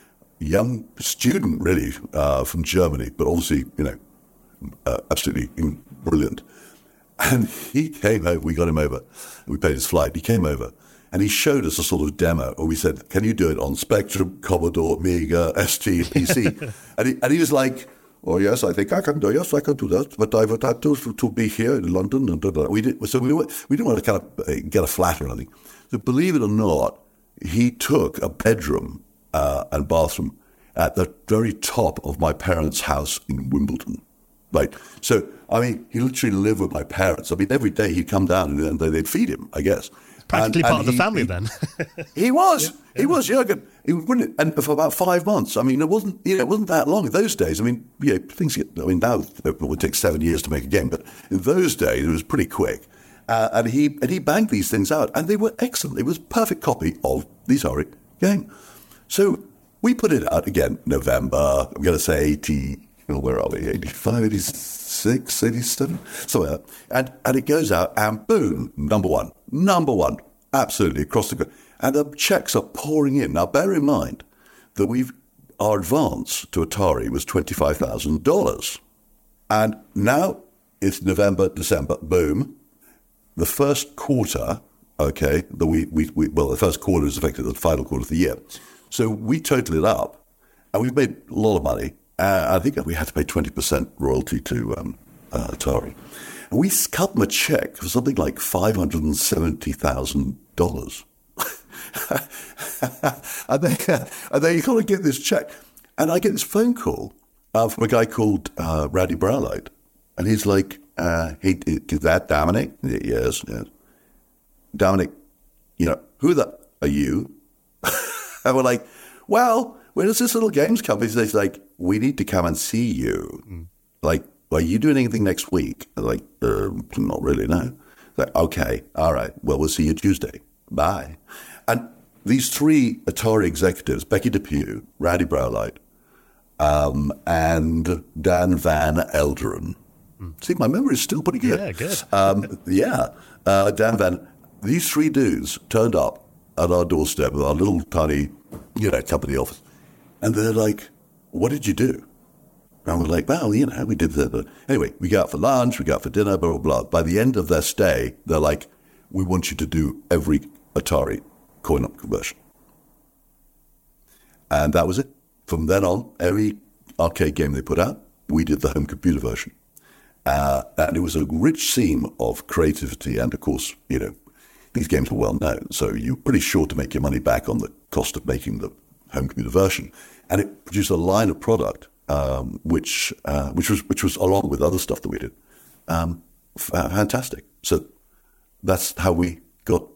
young student, really, uh, from Germany, but obviously, you know, Uh, absolutely brilliant. And he came over, we got him over, we paid his flight, he came over, and he showed us a sort of demo, and we said, can you do it on Spectrum, Commodore, Amiga, S T, P C? and, he, and he was like, oh yes, I think I can do, yes, I can do that, but I would have to, to be here in London. And we did, so we, were, we didn't want to kind of get a flat or anything. So believe it or not, he took a bedroom uh, and bathroom at the very top of my parents' house in Wimbledon. Right. So, I mean, he literally lived with my parents. I mean, every day he'd come down and they'd feed him, I guess. Practically and, part and of the he, family he, then. He was. Yeah, he yeah. was, Jürgen. He wouldn't, and for about five months. I mean, it wasn't, you know, it wasn't that long in those days. I mean, yeah, things get, I mean, now it would take seven years to make a game, but in those days it was pretty quick. Uh, and he and he banged these things out, and they were excellent. It was a perfect copy of the Atari game. So we put it out again, November, I'm going to say eighty, well, where are we, eighty-five, eighty-six, eighty-seven, somewhere. And, and it goes out, and boom, number one, number one, absolutely, across the... And the checks are pouring in. Now, bear in mind that we've our advance to Atari was twenty-five thousand dollars. And now it's November, December, boom. The first quarter, okay, the we, we, we well, the first quarter is effectively the final quarter of the year. So we total it up, and we've made a lot of money. Uh, I think we had to pay twenty percent royalty to um, uh, Atari. And we cut them a check for something like five hundred seventy thousand dollars. and, then, uh, and then you got to get this check. And I get this phone call uh, from a guy called uh, Randy Browlight. And he's like, uh, hey, is that Dominic? Yes, yes. Dominic, you know, who the are you? And we're like, well, where does this little games company? He's like, we need to come and see you. Mm. Like, are you doing anything next week? I'm like, uh, not really, no. Like, okay, all right. Well, we'll see you Tuesday. Bye. And these three Atari executives, Becky DePue, Randy Browlight, um, and Dan Van Elderen. Mm. See, my memory is still pretty good. Yeah, good. um, yeah. Uh, Dan Van, these three dudes turned up at our doorstep with our little tiny, you know, company office. And they're like, what did you do? And we're like, well, you know, we did that. Anyway, we go out for lunch, we go out for dinner, blah, blah, blah. By the end of their stay, they're like, we want you to do every Atari coin-op conversion. And that was it. From then on, every arcade game they put out, we did the home computer version. Uh, and it was a rich seam of creativity. And, of course, you know, these games were well known. So you're pretty sure to make your money back on the cost of making the home computer version. And it produced a line of product, um, which uh, which was which was along with other stuff that we did. Um, f- fantastic. So that's how we got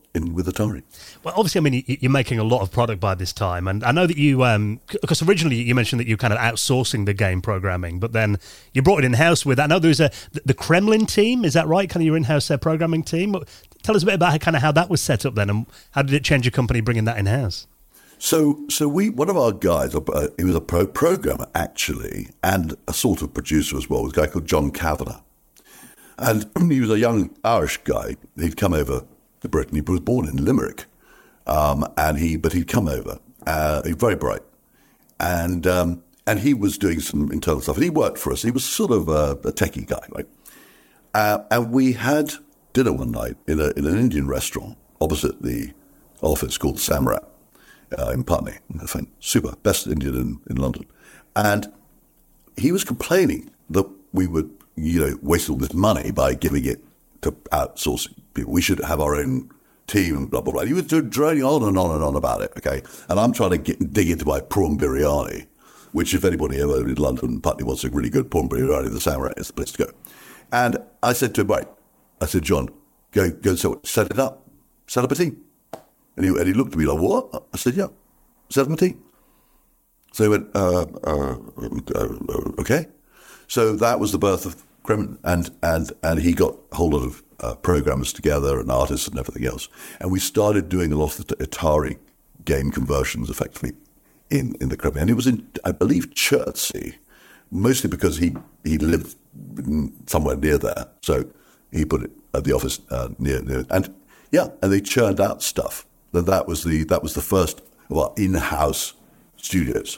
in with Atari. Well, obviously, I mean, you- you're making a lot of product by this time, and I know that you, um, because originally you mentioned that you're kind of outsourcing the game programming, but then you brought it in-house with, I know there was a, the Kremlin team, is that right? Kind of your in-house uh, programming team? Tell us a bit about how, kind of how that was set up then, and how did it change your company bringing that in-house? So, so we one of our guys, uh, he was a pro programmer actually, and a sort of producer as well, was a guy called John Kavanagh. And he was a young Irish guy. He'd come over to Britain. He was born in Limerick, um, and he but he'd come over. Uh, he was very bright, and um, and he was doing some internal stuff. And he worked for us. He was sort of a, a techie guy, right? Uh, and we had dinner one night in a in an Indian restaurant opposite the office called Samrat uh, in Putney. I think super best Indian in, in London, and he was complaining that we would, you know, waste all this money by giving it to outsourcing people. We should have our own team and blah, blah, blah. He was droning on and on and on about it, okay? And I'm trying to get, dig into my prawn biryani, which if anybody ever in London, Putney wants a really good prawn biryani, the Samrat is the place to go. And I said to him, right, I said, John, go go so set it up. Set up a team. And he, and he looked at me like, what? I said, yeah, set up a team. So he went, uh, uh, uh, okay. So that was the birth of Kremlin, and and and he got a whole lot of uh, programmers together and artists and everything else, and we started doing a lot of the Atari game conversions effectively in, in the Kremlin. And it was in, I believe, Chertsey, mostly because he he lived somewhere near there, so he put it at the office uh, near near, and yeah, and they churned out stuff. Then that was the that was the first of our in-house studios.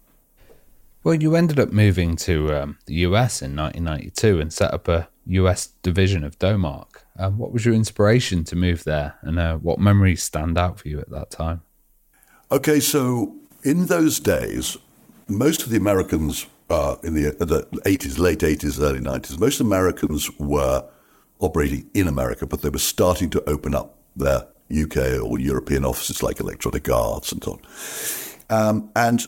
Well, you ended up moving to um, the U S in nineteen ninety-two and set up a U S division of Domark. Um, what was your inspiration to move there, and uh, what memories stand out for you at that time? Okay, so in those days, most of the Americans uh, in the, the eighties, late eighties, early nineties, most Americans were operating in America, but they were starting to open up their U K or European offices like Electronic Arts and so on. Um, and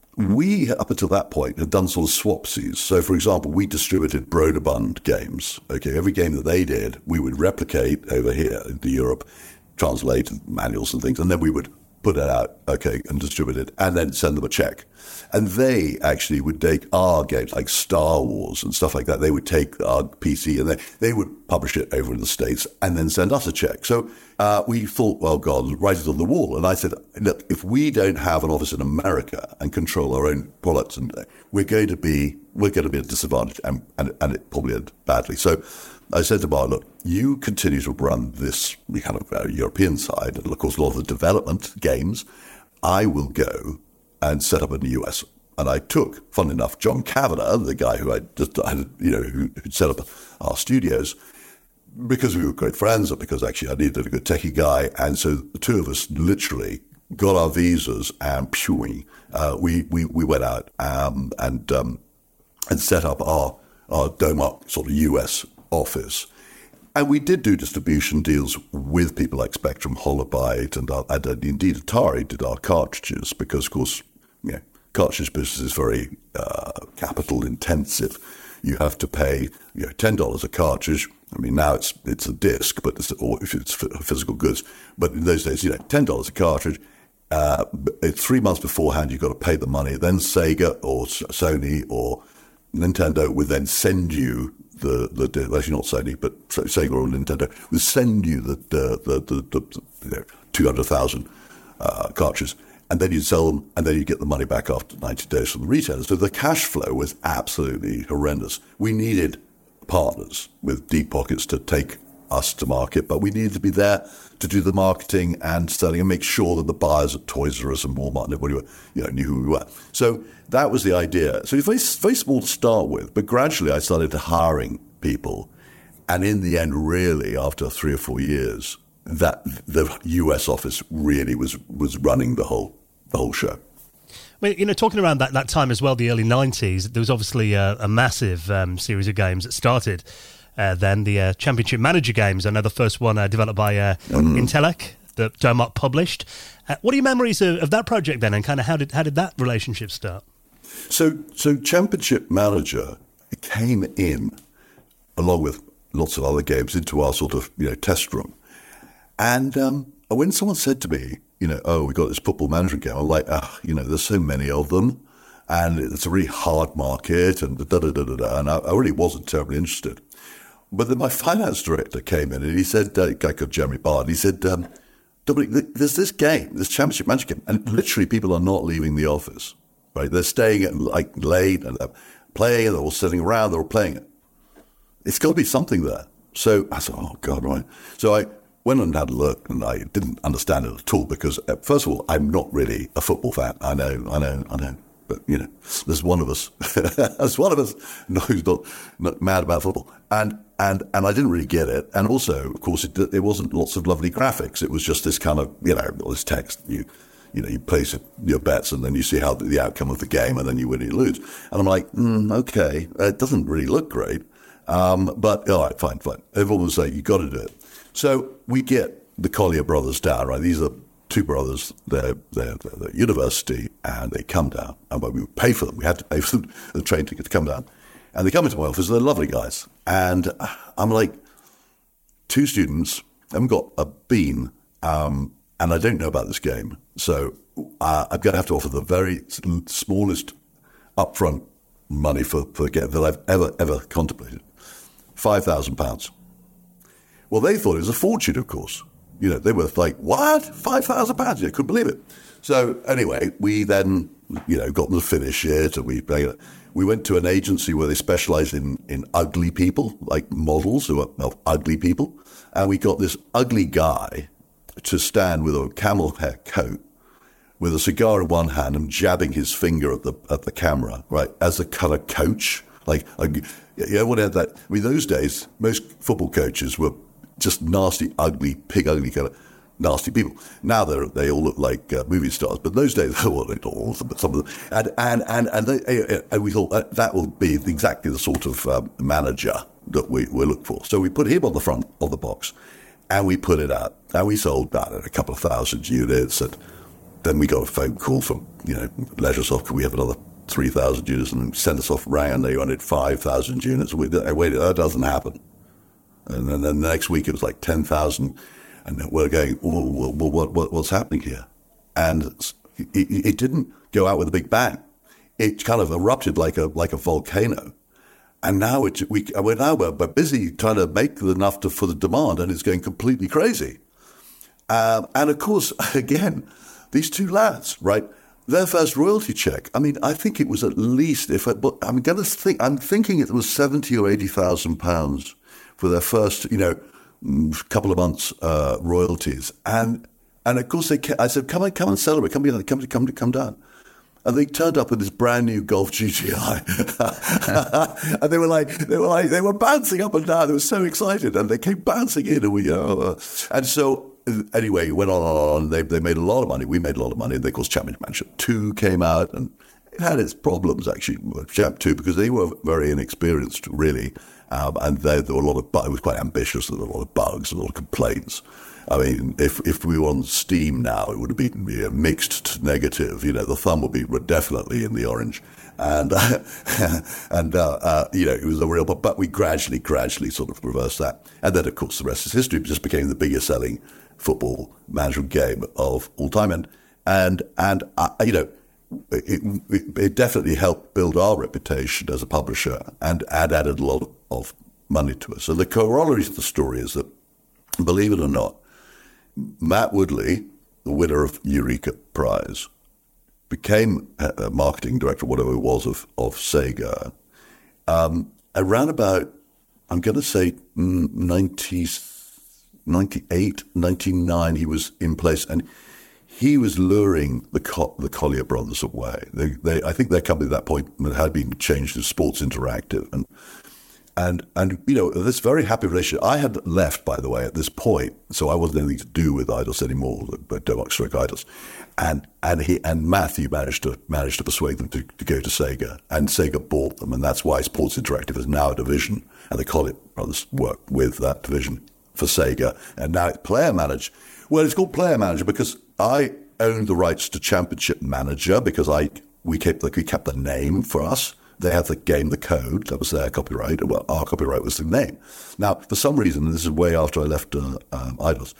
we, up until that point, had done sort of swapsies. So, for example, we distributed Broderbund games. Okay, every game that they did, we would replicate over here into Europe, translate manuals and things, and then we would put it out, okay, and distribute it, and then send them a check. And they actually would take our games, like Star Wars and stuff like that. They would take our P C and they, they would publish it over in the States and then send us a check. So uh, we thought, well, God, write it on the wall. And I said, look, if we don't have an office in America and control our own products, and we're going to be we're going to be at a disadvantage, and, and, and it probably ended badly. So I said to Mark, look, you continue to run this kind of uh, European side, and of course a lot of the development games. I will go and set up in the U S. And I took, fun enough, John Kavanagh, the guy who I just had, you know, who who'd set up our studios, because we were great friends, and because actually I needed a good techie guy. And so the two of us literally got our visas and pewing, uh, we, we, we went out um, and um, and set up our, our Domark sort of U S office. And we did do distribution deals with people like Spectrum, Holobyte, and, uh, and uh, indeed Atari did our cartridges, because, of course, you know, cartridge business is very uh, capital intensive. You have to pay, you know, ten dollars a cartridge. I mean, now it's it's a disc, but it's, or if it's physical goods. But in those days, you know, ten dollars a cartridge. Uh, three months beforehand, you've got to pay the money. Then Sega or Sony or Nintendo would then send you the, the actually not Sony, but Sega or Nintendo would send you the the the, the, the you know, two hundred thousand uh, cartridges, and then you'd sell them, and then you get the money back after ninety days from the retailer. So the cash flow was absolutely horrendous. We needed partners with deep pockets to take us to market, but we needed to be there to do the marketing and selling and make sure that the buyers at Toys R Us and Walmart and everybody were, you know, knew who we were. So that was the idea. So it was very, very small to start with, but gradually I started hiring people. And in the end, really, after three or four years, that the U S office really was, was running the whole the whole show. Well, you know, talking around that, that time as well, the early nineties, there was obviously a, a massive um, series of games that started uh, then, the uh, Championship Manager games. I know the first one uh, developed by uh, mm. Intelec that Domark published. Uh, what are your memories of, of that project then, and kind of how did how did that relationship start? So, so Championship Manager came in, along with lots of other games, into our sort of, you know, test room. And um, when someone said to me, you know, oh, we got this football management game, I'm like, ah, you know, there's so many of them, and it's a really hard market, and da da da da da. And I, I really wasn't terribly interested. But then my finance director came in, and he said, uh, a guy called Jeremy Bard, he said, um, Dominic, there's this game, this championship management game, and literally people are not leaving the office, right? They're staying at like late, and they're playing, and they're all sitting around, they're all playing it. It's got to be something there. So I said, oh, God, right. So I went and had a look, and I didn't understand it at all because, uh, first of all, I'm not really a football fan. I know, I know, I know. But, you know, there's one of us. There's one of us no, who's not, not mad about football. And and and I didn't really get it. And also, of course, it, it wasn't lots of lovely graphics. It was just this kind of, you know, this text. You you know, you place your bets and then you see how the, the outcome of the game and then you win or you lose. And I'm like, mm, okay, it doesn't really look great. Um, but, all right, fine, fine. Everyone was saying, you got to do it. So we get the Collier brothers down, right? These are two brothers, they're, they're, they're at university, and they come down. And we pay for them. We had to pay for them, the train ticket to come down. And they come into my office, and they're lovely guys. And I'm like, two students, haven't got a bean, um, and I don't know about this game. So uh, I'm going to have to offer the very smallest upfront money for, for a game that I've ever, ever contemplated. five thousand pounds. Well, they thought it was a fortune, of course. You know, they were like, what? five thousand pounds? I couldn't believe it. So anyway, we then, you know, got them to finish it. And we we went to an agency where they specialized in, in ugly people, like models who are well, ugly people. And we got this ugly guy to stand with a camel hair coat, with a cigar in one hand and jabbing his finger at the at the camera, right, as a kind of coach. Like, you know, what had that? I mean, those days, most football coaches were just nasty, ugly, pig ugly kind of nasty people. Now they they all look like uh, movie stars, but those days, well, not all, but some of them. And and and and, they, and we thought that, that will be exactly the sort of um, manager that we we look for. So we put him on the front of the box, and we put it out, and we sold that at a couple of thousand units, and then we got a phone call from, you know, Leisuresoft, can we have another three thousand units, and send us off rang, and they wanted five thousand units. We waited, that doesn't happen. And then, then the next week it was like ten thousand. And we're going, well, well, what, what, what's happening here? And it, it didn't go out with a big bang. It kind of erupted like a like a volcano. And now it, we, we're now we're busy trying to make enough to, for the demand, and it's going completely crazy. Um, and of course, again, these two lads, right? Their first royalty check. I mean, I think it was at least, if I, but I'm going to think, I'm thinking it was seventy or eighty thousand pounds for their first, you know, couple of months uh, royalties, and and of course they. I said, "Come on, come and celebrate. Come on, come come come down." And they turned up with this brand new Golf G T I, and they were like, they were like, they were bouncing up and down. They were so excited, and they came bouncing in, and we, uh, and so anyway, it went on and on. They they made a lot of money. We made a lot of money. And of course, Championship Manager two came out, and it had its problems actually. Champ two, because they were very inexperienced, really. Um, and there, there were a lot of, it was quite ambitious, there were a lot of bugs, a lot of complaints. I mean, if if we were on Steam now, it would have been you know, mixed to negative. You know, the thumb would be definitely in the orange. And, uh, and uh, uh, you know, it was a real, but, but we gradually, gradually sort of reversed that. And then, of course, the rest is history. It just became the biggest selling football management game of all time. And, and, and uh, you know, It, it, it definitely helped build our reputation as a publisher and, and added a lot of money to us. So the corollary of the story is that, believe it or not, Matt Woodley, the winner of Eureka Prize, became a marketing director, whatever it was, of, of Sega. Um, around about, I'm going to say ninety, ninety-eight, ninety-nine, he was in place. And he was luring the Co- the Collier brothers away. They, they, I think their company at that point had been changed to Sports Interactive, and and and you know this very happy relationship. I had left, by the way, at this point, so I wasn't anything to do with Eidos anymore, but Domark Stroke Eidos, and and he and Matthew managed to managed to persuade them to, to go to Sega, and Sega bought them, and that's why Sports Interactive is now a division, and the Collier brothers worked with that division for Sega, and now it's Player Manager. Well, it's called Player Manager because I owned the rights to Championship Manager because I we kept the, we kept the name for us. They had the game, the code, that was their copyright. Well, our copyright was the name. Now, for some reason, and this is way after I left uh, um, Eidos,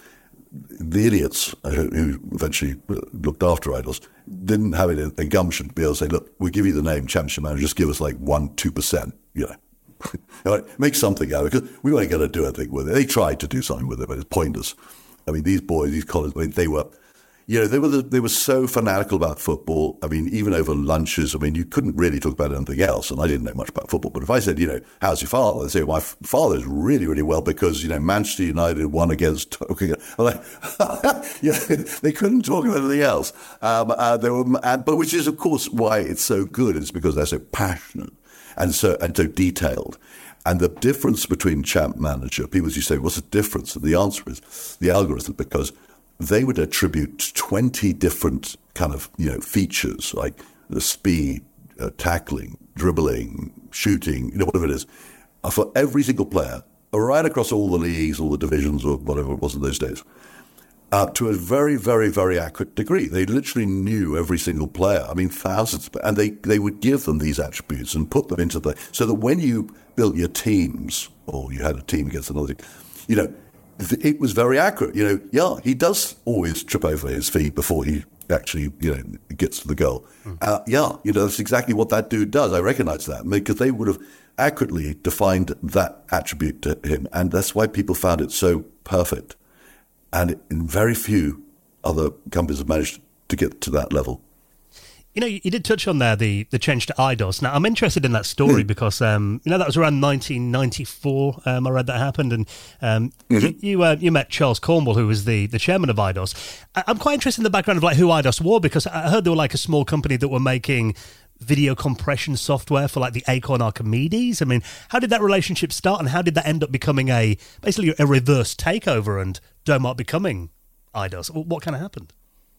the idiots who eventually looked after Eidos didn't have it a gumption to be able to say, look, we'll give you the name Championship Manager, just give us like one, two percent, you know. Make something out of it, because we weren't going to do anything with it. They tried to do something with it, but it's pointless. I mean, these boys, these colleges, I mean, they were, you know, they were the, they were so fanatical about football. I mean, even over lunches, I mean, you couldn't really talk about anything else. And I didn't know much about football. But if I said, you know, how's your father? They'd say, my f- father's really, really well because, you know, Manchester United won against Tokyo. Like, yeah, they couldn't talk about anything else. Um, uh, they were, and, but which is, of course, why it's so good. It's because they're so passionate and so and so detailed. And the difference between Champ Manager, people as you say, what's the difference? And the answer is the algorithm, because they would attribute twenty different kind of, you know, features like the speed, uh, tackling, dribbling, shooting, you know, whatever it is, uh, for every single player, right across all the leagues, all the divisions, or whatever it was in those days, uh, to a very, very, very accurate degree. They literally knew every single player. I mean, thousands, and they, they would give them these attributes and put them into the, so that when you built your teams, or you had a team against another team, you know, it was very accurate. You know, yeah, he does always trip over his feet before he actually, you know, gets to the goal. Mm. Uh, yeah, you know, that's exactly what that dude does. I recognize that because they would have accurately defined that attribute to him. And that's why people found it so perfect. And in very few other companies have managed to get to that level. You know, you did touch on there the, the change to Eidos. Now, I'm interested in that story mm. because, um, you know, that was around nineteen ninety-four. Um, I read that happened. And um, mm-hmm. you you, uh, you met Charles Cornwall, who was the, the chairman of Eidos. I'm quite interested in the background of like who Eidos were, because I heard they were like a small company that were making video compression software for like the Acorn Archimedes. I mean, how did that relationship start, and how did that end up becoming a basically a reverse takeover and Domart becoming Eidos? What kind of happened?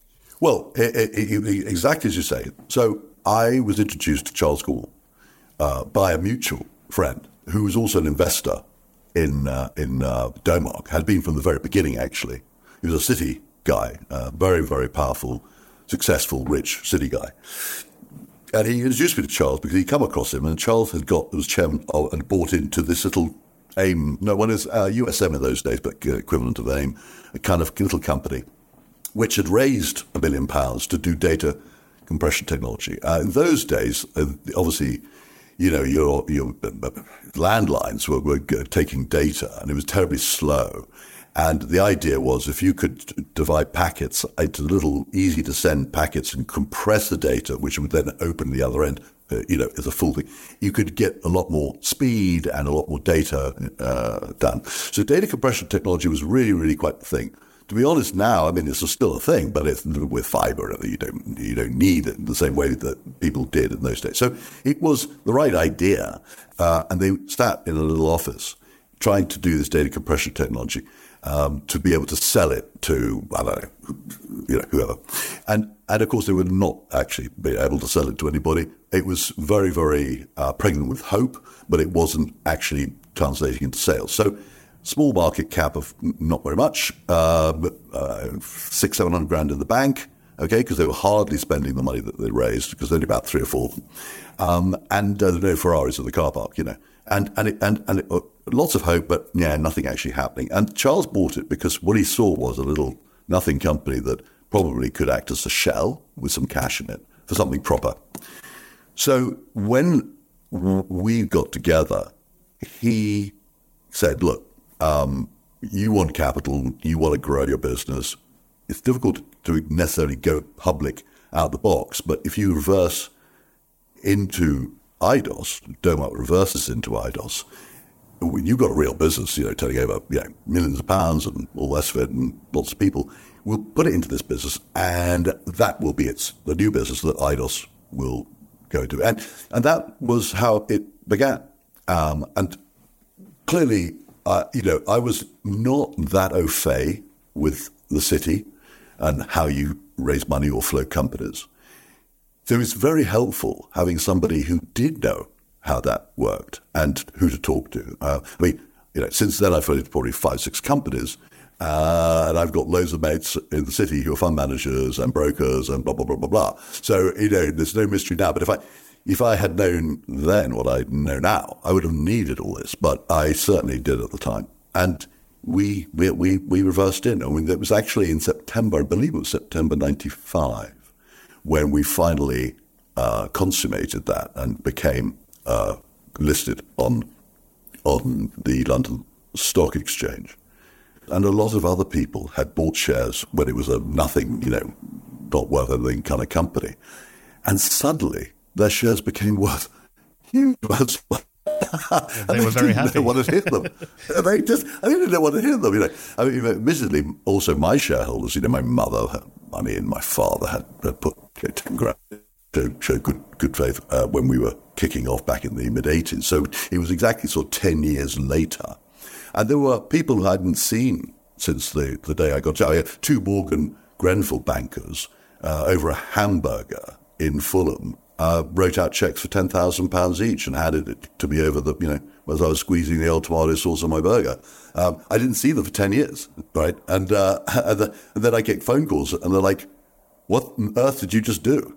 Well, it, it, it, exactly as you say. So I was introduced to Charles Cornwall uh, by a mutual friend who was also an investor in uh, in uh, Domart, had been from the very beginning, actually. He was a city guy, uh, very, very powerful, successful, rich city guy. And he introduced me to Charles because he'd come across him, and Charles had got, was chairman of, and bought into this little AIM, no, one is uh, U S M in those days, but equivalent of AIM, a kind of little company, which had raised a million pounds to do data compression technology. Uh, in those days, uh, obviously, you know, your your uh, landlines were, were taking data, and it was terribly slow. And the idea was if you could divide packets into little easy-to-send packets and compress the data, which would then open the other end, uh, you know, as a full thing, you could get a lot more speed and a lot more data uh, done. So data compression technology was really, really quite the thing. To be honest, now, I mean, it's still a thing, but it's with fiber. You don't you don't need it in the same way that people did in those days. So it was the right idea, uh, and they sat in a little office trying to do this data compression technology um, to be able to sell it to, I don't know, you know, whoever. And and of course, they would not actually be able to sell it to anybody. It was very, very uh, pregnant with hope, but it wasn't actually translating into sales. So. Small market cap of not very much, uh, uh, six, seven hundred grand in the bank, okay, because they were hardly spending the money that they raised, because only about three or four of them. Um, and uh, there were no Ferraris in the car park, you know. And and it, and, and it, uh, lots of hope, but yeah, nothing actually happening. And Charles bought it because what he saw was a little nothing company that probably could act as a shell with some cash in it for something proper. So when we got together, he said, look, Um, you want capital, you want to grow your business. It's difficult to necessarily go public out the box, but if you reverse into Eidos, Domart reverses into Eidos, you've got a real business, you know, turning over you know, millions of pounds and all the rest of it, and lots of people. We'll put it into this business, and that will be its the new business that Eidos will go to. And and that was how it began. Um, and clearly, Uh, you know, I was not that au fait with the city and how you raise money or flow companies. So it's very helpful having somebody who did know how that worked and who to talk to. Uh, I mean, you know, since then I've floated probably five, six companies, uh, and I've got loads of mates in the city who are fund managers and brokers and blah, blah, blah, blah, blah. So, you know, there's no mystery now. But if I... If I had known then what I know now, I would have needed all this, but I certainly did at the time. And we we we, we reversed in. I mean, it was actually in September, I believe it was September ninety-five, when we finally uh, consummated that and became uh, listed on on the London Stock Exchange. And a lot of other people had bought shares when it was a nothing, you know, not worth anything kind of company. And suddenly their shares became worth huge amounts of money. They were very happy. They wanted to hit them. They just, I didn't know what to hit them. You know, I mean, admittedly, also my shareholders, you know, my mother had money and my father had, had put you know, ten grand to show good good faith uh, when we were kicking off back in the mid eighties. So it was exactly sort of ten years later. And there were people who I hadn't seen since the, the day I got to. I had two Morgan Grenfell bankers uh, over a hamburger in Fulham. Uh, wrote out checks for ten thousand pounds each and handed it to me over the, you know, as I was squeezing the old tomato sauce on my burger. Um, I didn't see them for ten years, right? And, uh, and, the, and then I get phone calls and they're like, what on earth did you just do?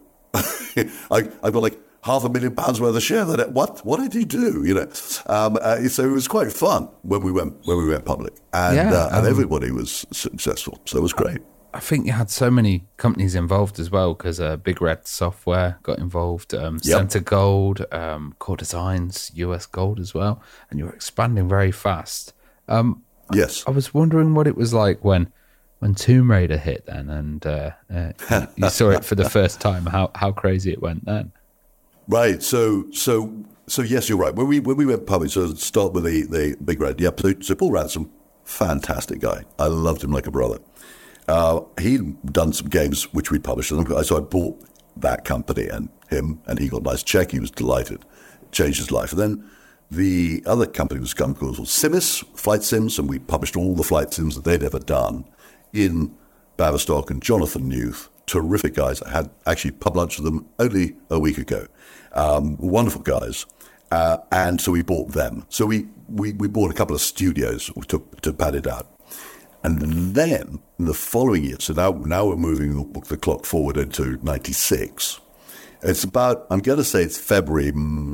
I, I've got like half a million pounds worth of share. That what? What did he do? You know, um, uh, so it was quite fun when we went when we went public, and, yeah, uh, um, and everybody was successful. So it was great. I think you had so many companies involved as well because uh, Big Red Software got involved, um, Yep. Center Gold, um, Core Designs, U S Gold as well, and you were expanding very fast. Um, Yes. I was wondering what it was like when when Tomb Raider hit then, and uh, uh, you, you saw it for the first time. How how crazy it went then. Right. So, so, so yes, you're right. When we when we went public, so let's start with the, the Big Red. Yep. So, so Paul Ransom, fantastic guy. I loved him like a brother. Uh, he'd done some games which we'd published, and so I bought that company and him, and he got a nice check. He was delighted. It changed his life. And then the other company was a company called Simis, Flight Sims, and we published all the flight sims that they'd ever done in Baverstock, and Jonathan Newth. Terrific guys. I had actually pub lunch with them only a week ago. Um, wonderful guys. Uh, and so we bought them. So we, we, we bought a couple of studios to, to pad it out. And then in the following year, so now, now we're moving the, the clock forward into ninety-six. It's about, I'm going to say it's February,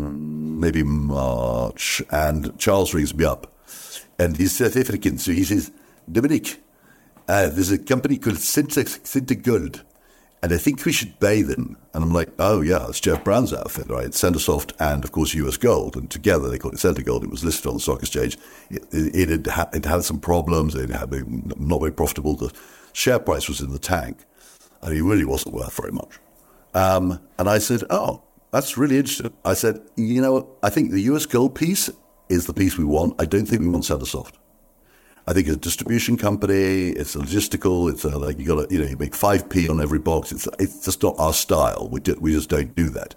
maybe March, and Charles rings me up. And he's South African, so he says, Dominic, uh, there's a company called Cinta, Cinta Gold, and I think we should buy them. And I'm like, oh, yeah, it's Jeff Brown's outfit, right? Centresoft and, of course, U S Gold. And together they called it Center Gold. It was listed on the stock exchange. It, it, it, had, ha- it had some problems. It had been not very profitable. The share price was in the tank. And it really wasn't worth very much. Um, and I said, oh, that's really interesting. I said, you know, I think the U S Gold piece is the piece we want. I don't think we want Centresoft. I think it's a distribution company. It's a logistical. It's a, like you got to, you know, you make five p on every box. It's it's just not our style. We do, we just don't do that.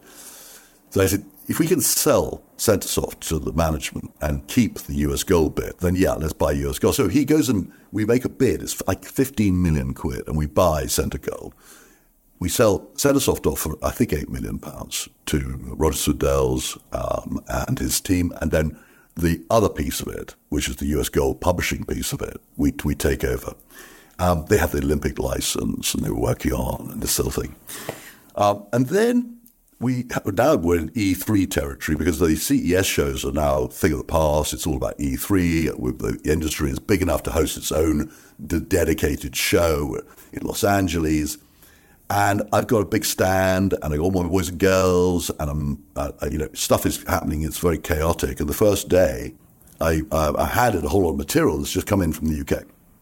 So I said, if we can sell Centresoft to the management and keep the U S Gold bit, then yeah, let's buy U S Gold. So he goes and we make a bid. It's like fifteen million quid, and we buy Center Gold. We sell Centresoft off for I think eight million pounds to Roger Swindell's um, and his team, and then the other piece of it, which is the U S Gold publishing piece of it, we we take over. Um, they have the Olympic license, and they were working on and this sort of thing. Um, and then we now we're in E three territory because the C E S shows are now a thing of the past. It's all about E three. The industry is big enough to host its own dedicated show in Los Angeles. And I've got a big stand, and I got all my boys and girls, and I'm, uh, you know, stuff is happening. It's very chaotic. And the first day, I, uh, I handed a whole lot of material that's just come in from the U K.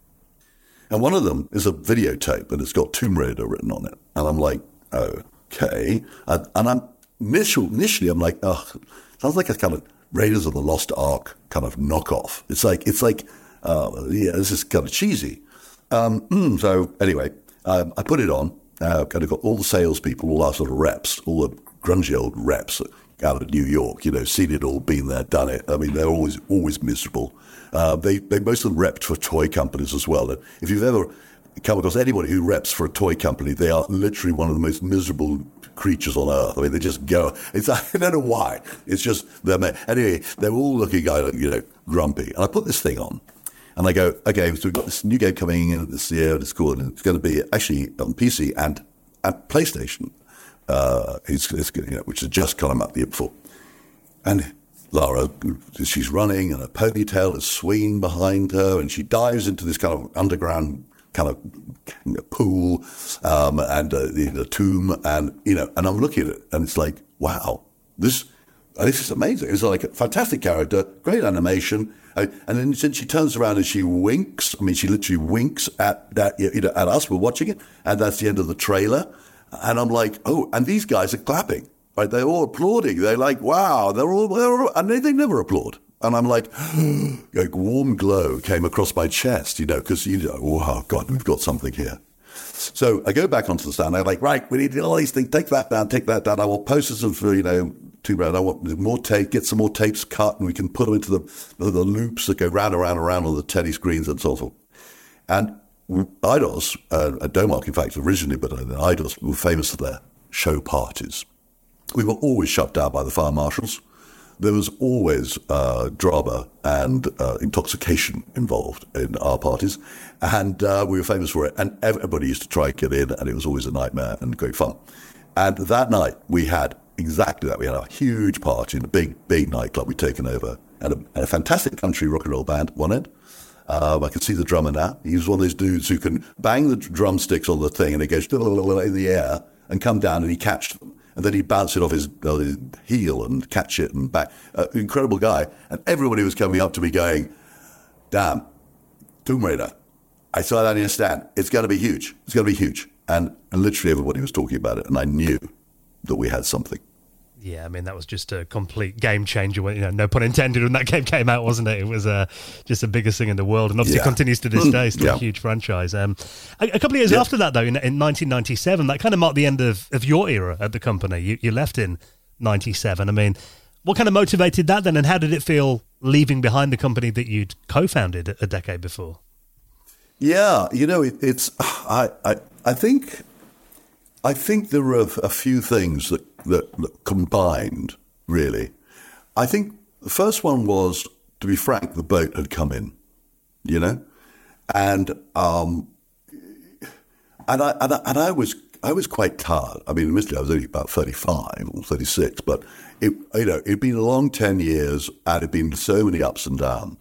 And one of them is a videotape, and it's got Tomb Raider written on it. And I'm like, okay. And, and I'm initial, initially, I'm like, oh, sounds like a kind of Raiders of the Lost Ark kind of knockoff. It's like, it's like, uh, yeah, this is kind of cheesy. Um, so anyway, um, I put it on. Uh, kind of got all the salespeople, all our sort of reps, all the grungy old reps out of New York, you know, seen it all, been there, done it. I mean, they're always always miserable. Uh, they, they most of them repped for toy companies as well. And if you've ever come across anybody who reps for a toy company, they are literally one of the most miserable creatures on earth. I mean, they just go. It's I don't know why. It's just they're anyway. They're all looking, you know, grumpy. And I put this thing on. And I go, okay, so we've got this new game coming in this year, it's cool, and it's going to be actually on P C and at PlayStation, uh, it's, it's, you know, which has just come up the year before. And Lara, she's running and her ponytail is swinging behind her and she dives into this kind of underground kind of pool um, and uh, the, the tomb and, you know, and I'm looking at it and it's like, wow, this, this is amazing. It's like a fantastic character, great animation. Uh, and then since she turns around and she winks, I mean, she literally winks at that, you know, at us, we're watching it. And that's the end of the trailer. And I'm like, oh, and these guys are clapping. Right, they're all applauding. They're like, wow, they're all, they're all and they, they never applaud. And I'm like, a warm glow came across my chest, you know, because, you know, oh, God, we've got something here. So I go back onto the stand. I'm like, right, we need all these things. Take that down, take that down. I want posters of, you know, Tomb Raider. I want more tape, get some more tapes cut, and we can put them into the, the, the loops that go round and round and round on the teddy screens and so forth. And Eidos, uh, Domark, in fact, originally, but Eidos were famous for their show parties. We were always shut down by the fire marshals. There was always uh, drama and uh, intoxication involved in our parties, and uh, we were famous for it. And everybody used to try and get in, and it was always a nightmare and great fun. And that night, we had exactly that. We had a huge party in a big, big nightclub we'd taken over, and a, and a fantastic country rock and roll band at one end. Um, I can see the drummer now. He was one of those dudes who can bang the drumsticks on the thing, and it goes in the air and come down, and he catches them. And then he'd bounce it off his, uh, his heel and catch it and back. Uh, incredible guy. And everybody was coming up to me going, damn, Tomb Raider. I saw that in a stand. It's going to be huge. It's going to be huge. And, and literally everybody was talking about it. And I knew that we had something. Yeah, I mean, that was just a complete game changer. You know, no pun intended when that game came out, wasn't it? It was uh, just the biggest thing in the world, and obviously yeah. continues to this day. Still yeah. a huge franchise. Um, a, a couple of years yeah. after that, though, in, in nineteen ninety-seven, that kind of marked the end of, of your era at the company. You, you left in ninety-seven. I mean, what kind of motivated that then, and how did it feel leaving behind the company that you'd co-founded a, a decade before? Yeah, you know, it, it's I, I I think I think there are a few things that. That, that combined, really. I think the first one was, to be frank, the boat had come in, you know, and um, and I and I, and I was I was quite tired. I mean, admittedly, I was only about thirty-five or thirty-six, but it you know it'd been a long ten years, and it'd been so many ups and downs.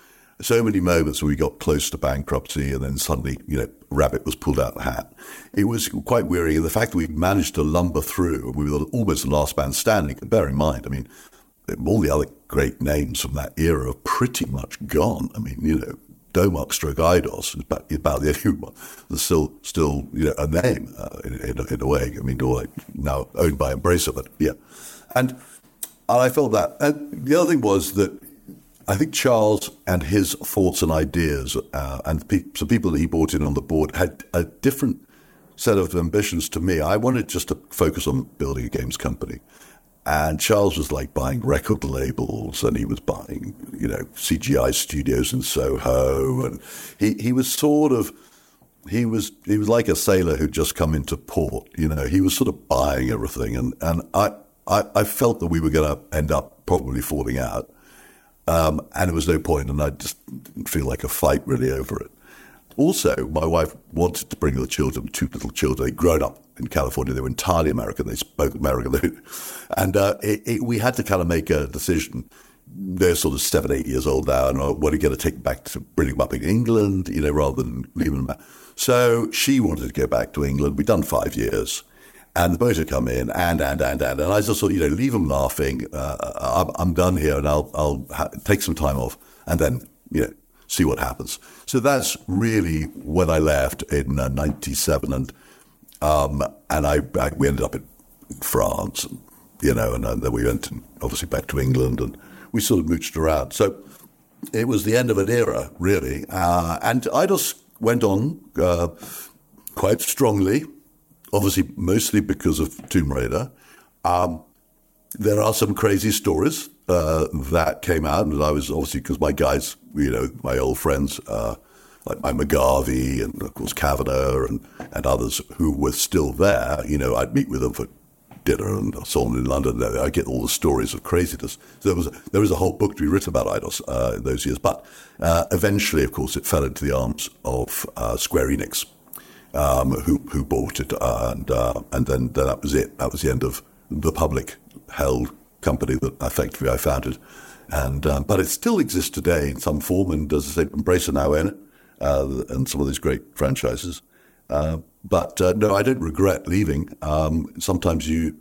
So many moments where we got close to bankruptcy and then suddenly, you know, rabbit was pulled out of the hat. It was quite wearying. And the fact that we managed to lumber through, we were almost the last man standing. And bear in mind, I mean, all the other great names from that era are pretty much gone. I mean, you know, Domark stroke Eidos is about, about the only one that's still, still, you know, a name uh, in, in, a, in a way. I mean, all like now owned by Embracer, but yeah. And, and I felt that. And the other thing was that I think Charles and his thoughts and ideas uh, and pe- some people that he brought in on the board had a different set of ambitions to me. I wanted just to focus on building a games company. And Charles was like buying record labels and he was buying, you know, C G I studios in Soho. And he, he was sort of, he was he was like a sailor who'd just come into port. You know, he was sort of buying everything. And, and I, I, I felt that we were going to end up probably falling out. Um, and there was no point, and I just didn't feel like a fight really over it. Also, my wife wanted to bring the children, two little children. They'd grown up in California. They were entirely American. They spoke American. And uh, it, it, we had to kind of make a decision. They're sort of seven, eight years old now, and what are we going to take back to bring them up in England, you know, rather than leave them back. So she wanted to go back to England. We'd done five years. And the boat had come in, and, and, and, and. And I just thought, you know, leave them laughing. Uh, I'm, I'm done here, and I'll I'll ha- take some time off, and then, you know, see what happens. So that's really when I left in uh, ninety-seven. And um, and I, I we ended up in France, and, you know, and, and then we went, obviously, back to England, and we sort of mooched around. So it was the end of an era, really. Uh, and I just went on uh, quite strongly. Obviously, mostly because of Tomb Raider. Um, there are some crazy stories uh, that came out, and I was obviously, because my guys, you know, my old friends, uh, like my McGarvey and, of course, Kavanagh and, and others who were still there, you know, I'd meet with them for dinner and so on in London. I get all the stories of craziness. So there was a, there was a whole book to be written about Eidos uh, in those years. But uh, eventually, of course, it fell into the arms of uh, Square Enix. Um, who who bought it, uh, and uh, and then, then that was it. That was the end of the public held company that effectively I founded. And um, but it still exists today in some form, and as I say, Embracer now own it, uh, and some of these great franchises. Uh, but uh, no, I don't regret leaving. Um, sometimes you,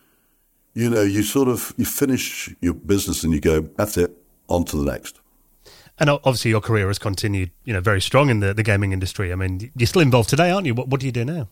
you know, you sort of you finish your business and you go, that's it, on to the next. And obviously, your career has continued, you know, very strong in the, the gaming industry. I mean, you're still involved today, aren't you? What, what do you do now?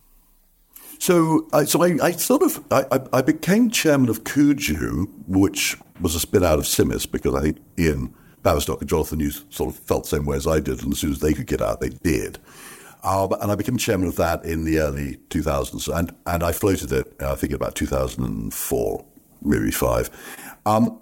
So, I, so I, I sort of I, I became chairman of Kuju, which was a spin out of Simis, because I think Ian Baverstock and Jonathan Hughes sort of felt the same way as I did, and as soon as they could get out, they did. Uh, and I became chairman of that in the early two thousands, and and I floated it, uh, I think, about two thousand four, maybe five, um,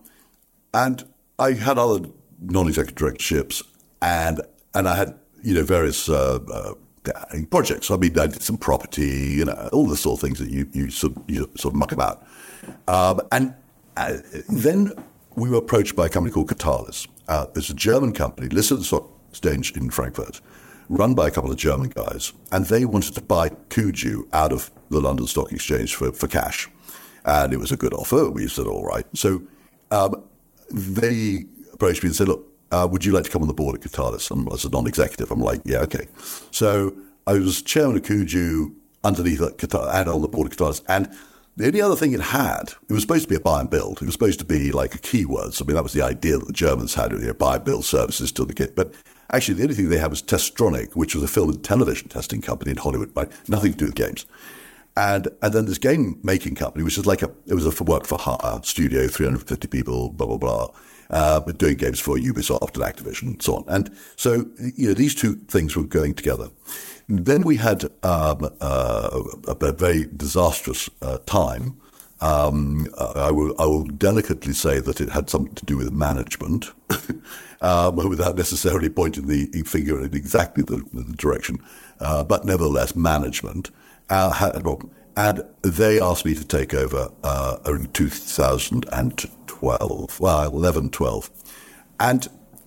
and I had other non-executive directorships, and and I had, you know, various uh, uh, projects. I mean, I did some property, you know, all the sort of things that you you sort of, you sort of muck about. Um, and uh, then we were approached by a company called Catalyst. Uh, it's a German company listed at the stock exchange in Frankfurt, run by a couple of German guys, and they wanted to buy Kuju out of the London Stock Exchange for, for cash. And it was a good offer. We said, all right. So um, they approached me and said, look, uh, would you like to come on the board at Catalyst? And as a non-executive, I'm like, yeah, okay. So I was chairman of Kuju underneath Catalyst and on the board of Catalyst. And the only other thing it had, it was supposed to be a buy and build. It was supposed to be like a keywords. I mean, that was the idea that the Germans had, you know, buy and build services to the kit. But actually, the only thing they had was Testronic, which was a film and television testing company in Hollywood, right? Nothing to do with games. And and then this game making company, which is like a, it was a work for hire studio, three hundred fifty people, blah, blah, blah, uh, but doing games for Ubisoft and Activision and so on. And so, you know, these two things were going together. Then we had um, uh, a, a very disastrous uh, time. Um, I will I will delicately say that it had something to do with management, um, without necessarily pointing the finger in exactly the, the direction, uh, but nevertheless management. Uh, had, and they asked me to take over uh, in two thousand twelve, well, eleven, twelve. And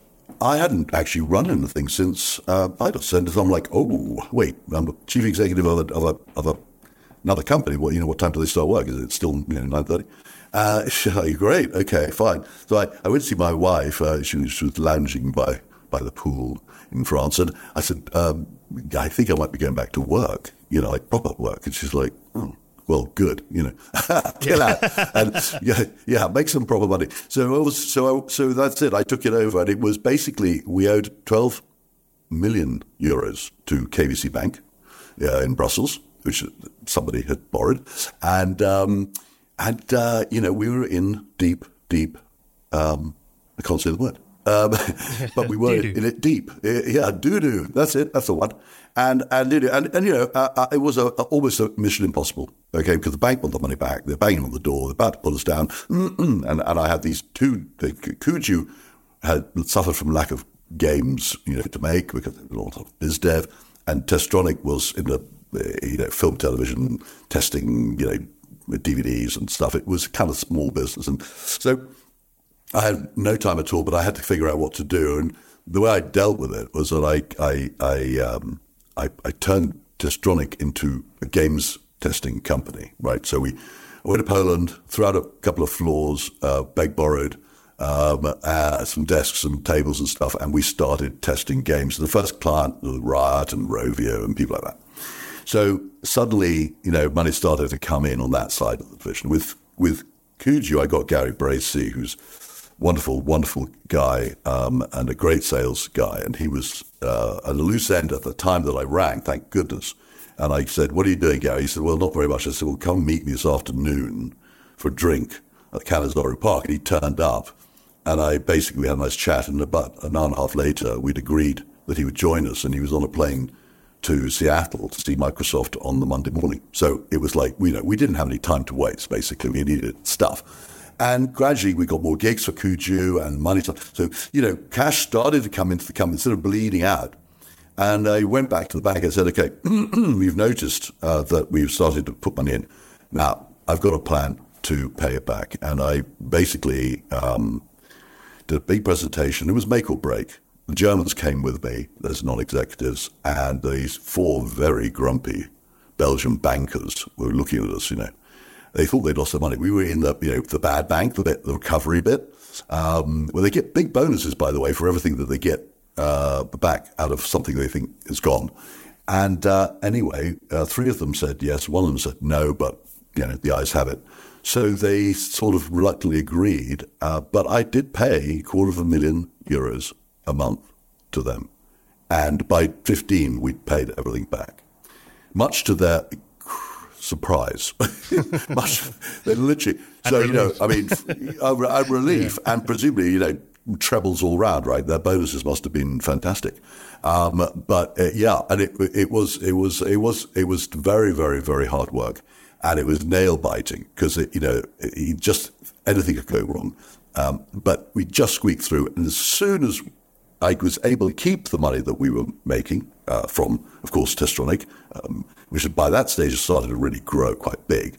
I hadn't actually run anything since uh, Eidos. And I'm like, oh, wait, I'm the chief executive of a, of a, of a another company. Well, you know, what time do they start work? Is it still, you know, nine thirty? Uh, great. Okay, fine. So I, I went to see my wife. Uh, she, was, she was lounging by, by the pool in France. And I said, um, I think I might be going back to work, you know, like proper work. And she's like, oh, well, good, you know, get out. And yeah, yeah, make some proper money. So I was, so I, so that's it. I took it over, and it was basically, we owed twelve million euros to K B C Bank uh, in Brussels, which somebody had borrowed. And, um, and uh, you know, we were in deep, deep, um, I can't say the word, um, but we were in it deep. Yeah, doo-doo. That's it. That's the one. And, and, and, and you know, uh, it was a, a, almost a mission impossible, okay, because the bank want the money back. They're banging on the door. They're about to pull us down. Mm-mm. And, and I had these two, the, Kuju had suffered from lack of games, you know, to make, because there was a lot of biz dev, and Testronic was in the, you know, film, television, testing, you know, D V Ds and stuff. It was kind of small business. And so I had no time at all, but I had to figure out what to do. And the way I dealt with it was that I, I, I, um, I, I turned Testronic into a games testing company, right? So we I went to Poland, threw out a couple of floors, uh, begged, borrowed, um, uh, some desks and tables and stuff, and we started testing games. The first client was Riot and Rovio and people like that. So suddenly, you know, money started to come in on that side of the division. With with Kuju, I got Gary Bracey, who's wonderful, wonderful guy, um, and a great sales guy. And he was uh, at a loose end at the time that I rang, thank goodness. And I said, what are you doing, Gary? He said, well, not very much. I said, well, come meet me this afternoon for a drink at Kanazaru Park. And he turned up, and I basically had a nice chat. And about an hour and a half later, we'd agreed that he would join us. And he was on a plane to Seattle to see Microsoft on the Monday morning. So it was like, you know, we didn't have any time to waste, basically. We needed stuff. And gradually we got more gigs for Kuju and money. So, you know, cash started to come into the company instead of bleeding out. And I went back to the bank and said, okay, we've noticed uh, that we've started to put money in. Now, I've got a plan to pay it back. And I basically um, did a big presentation. It was make or break. The Germans came with me as non-executives, and these four very grumpy Belgian bankers were looking at us, you know. They thought they'd lost their money. We were in the, you know, the bad bank, the bit, the recovery bit, um, where they get big bonuses, by the way, for everything that they get uh, back out of something they think is gone. And uh, anyway, uh, three of them said yes. One of them said no, but you know, the ayes have it. So they sort of reluctantly agreed. Uh, but I did pay a quarter of a million euros a month to them, and by fifteen, we'd paid everything back, much to their surprise. Much, they literally. So you know, I mean, a, a relief, yeah. And presumably, you know, trebles all round, right? Their bonuses must have been fantastic. Um, but uh, yeah, and it it was it was it was it was very very very hard work, and it was nail biting because you know it just anything could go wrong. Um, but we just squeaked through, and as soon as I was able to keep the money that we were making uh, from, of course, Testronic, um, which by that stage started to really grow quite big.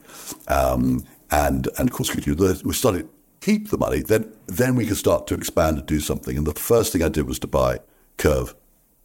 Um, and, and of course, we, we started to keep the money, then, then we could start to expand and do something. And the first thing I did was to buy Curve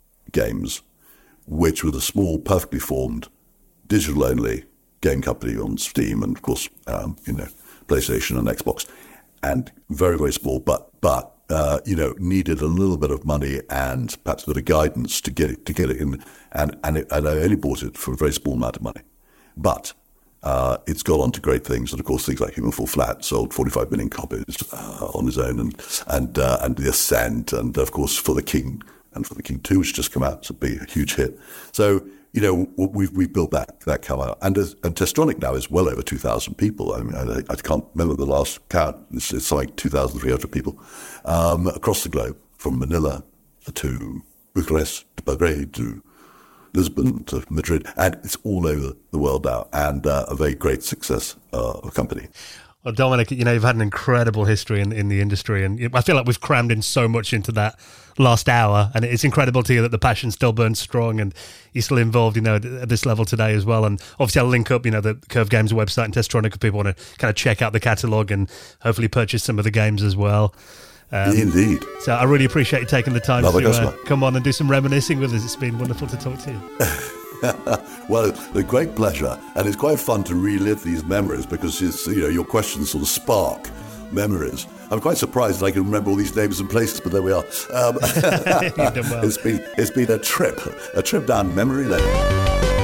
Games, which was a small, perfectly formed, digital-only game company on Steam and, of course, um, you know, PlayStation and Xbox. And very, very small, but, but, Uh, you know, needed a little bit of money and perhaps a bit of guidance to get it to get it in, and and, it, and I only bought it for a very small amount of money, but uh, it's gone on to great things, and of course things like Human Fall Flat sold forty-five million copies uh, on its own, and and uh, and The Ascent, and of course For the King and For the King Two, which just come out, it's a big, a huge hit. So you know we've we've built that that come out, and and Testronic now is well over two thousand people. I mean, I, I can't remember the last count. It's, it's like two thousand three hundred people. Um, across the globe, from Manila to Bucharest to Belgrade to Lisbon to Madrid, and it's all over the world now, and uh, a very great success uh, of company. Well, Dominic, you know, you've had an incredible history in, in the industry, and I feel like we've crammed in so much into that last hour, and it's incredible to hear that the passion still burns strong, and you're still involved, you know, at this level today as well. And obviously I'll link up, you know, the Curve Games website and Testronic if people want to kind of check out the catalogue and hopefully purchase some of the games as well. Um, Indeed. So I really appreciate you taking the time Love to uh, come on and do some reminiscing with us. It's been wonderful to talk to you. Well, a great pleasure, and it's quite fun to relive these memories because it's, you know, your questions sort of spark memories. I'm quite surprised that I can remember all these names and places, but there we are. Um, You've done well. It's been it's been a trip, a trip down memory lane.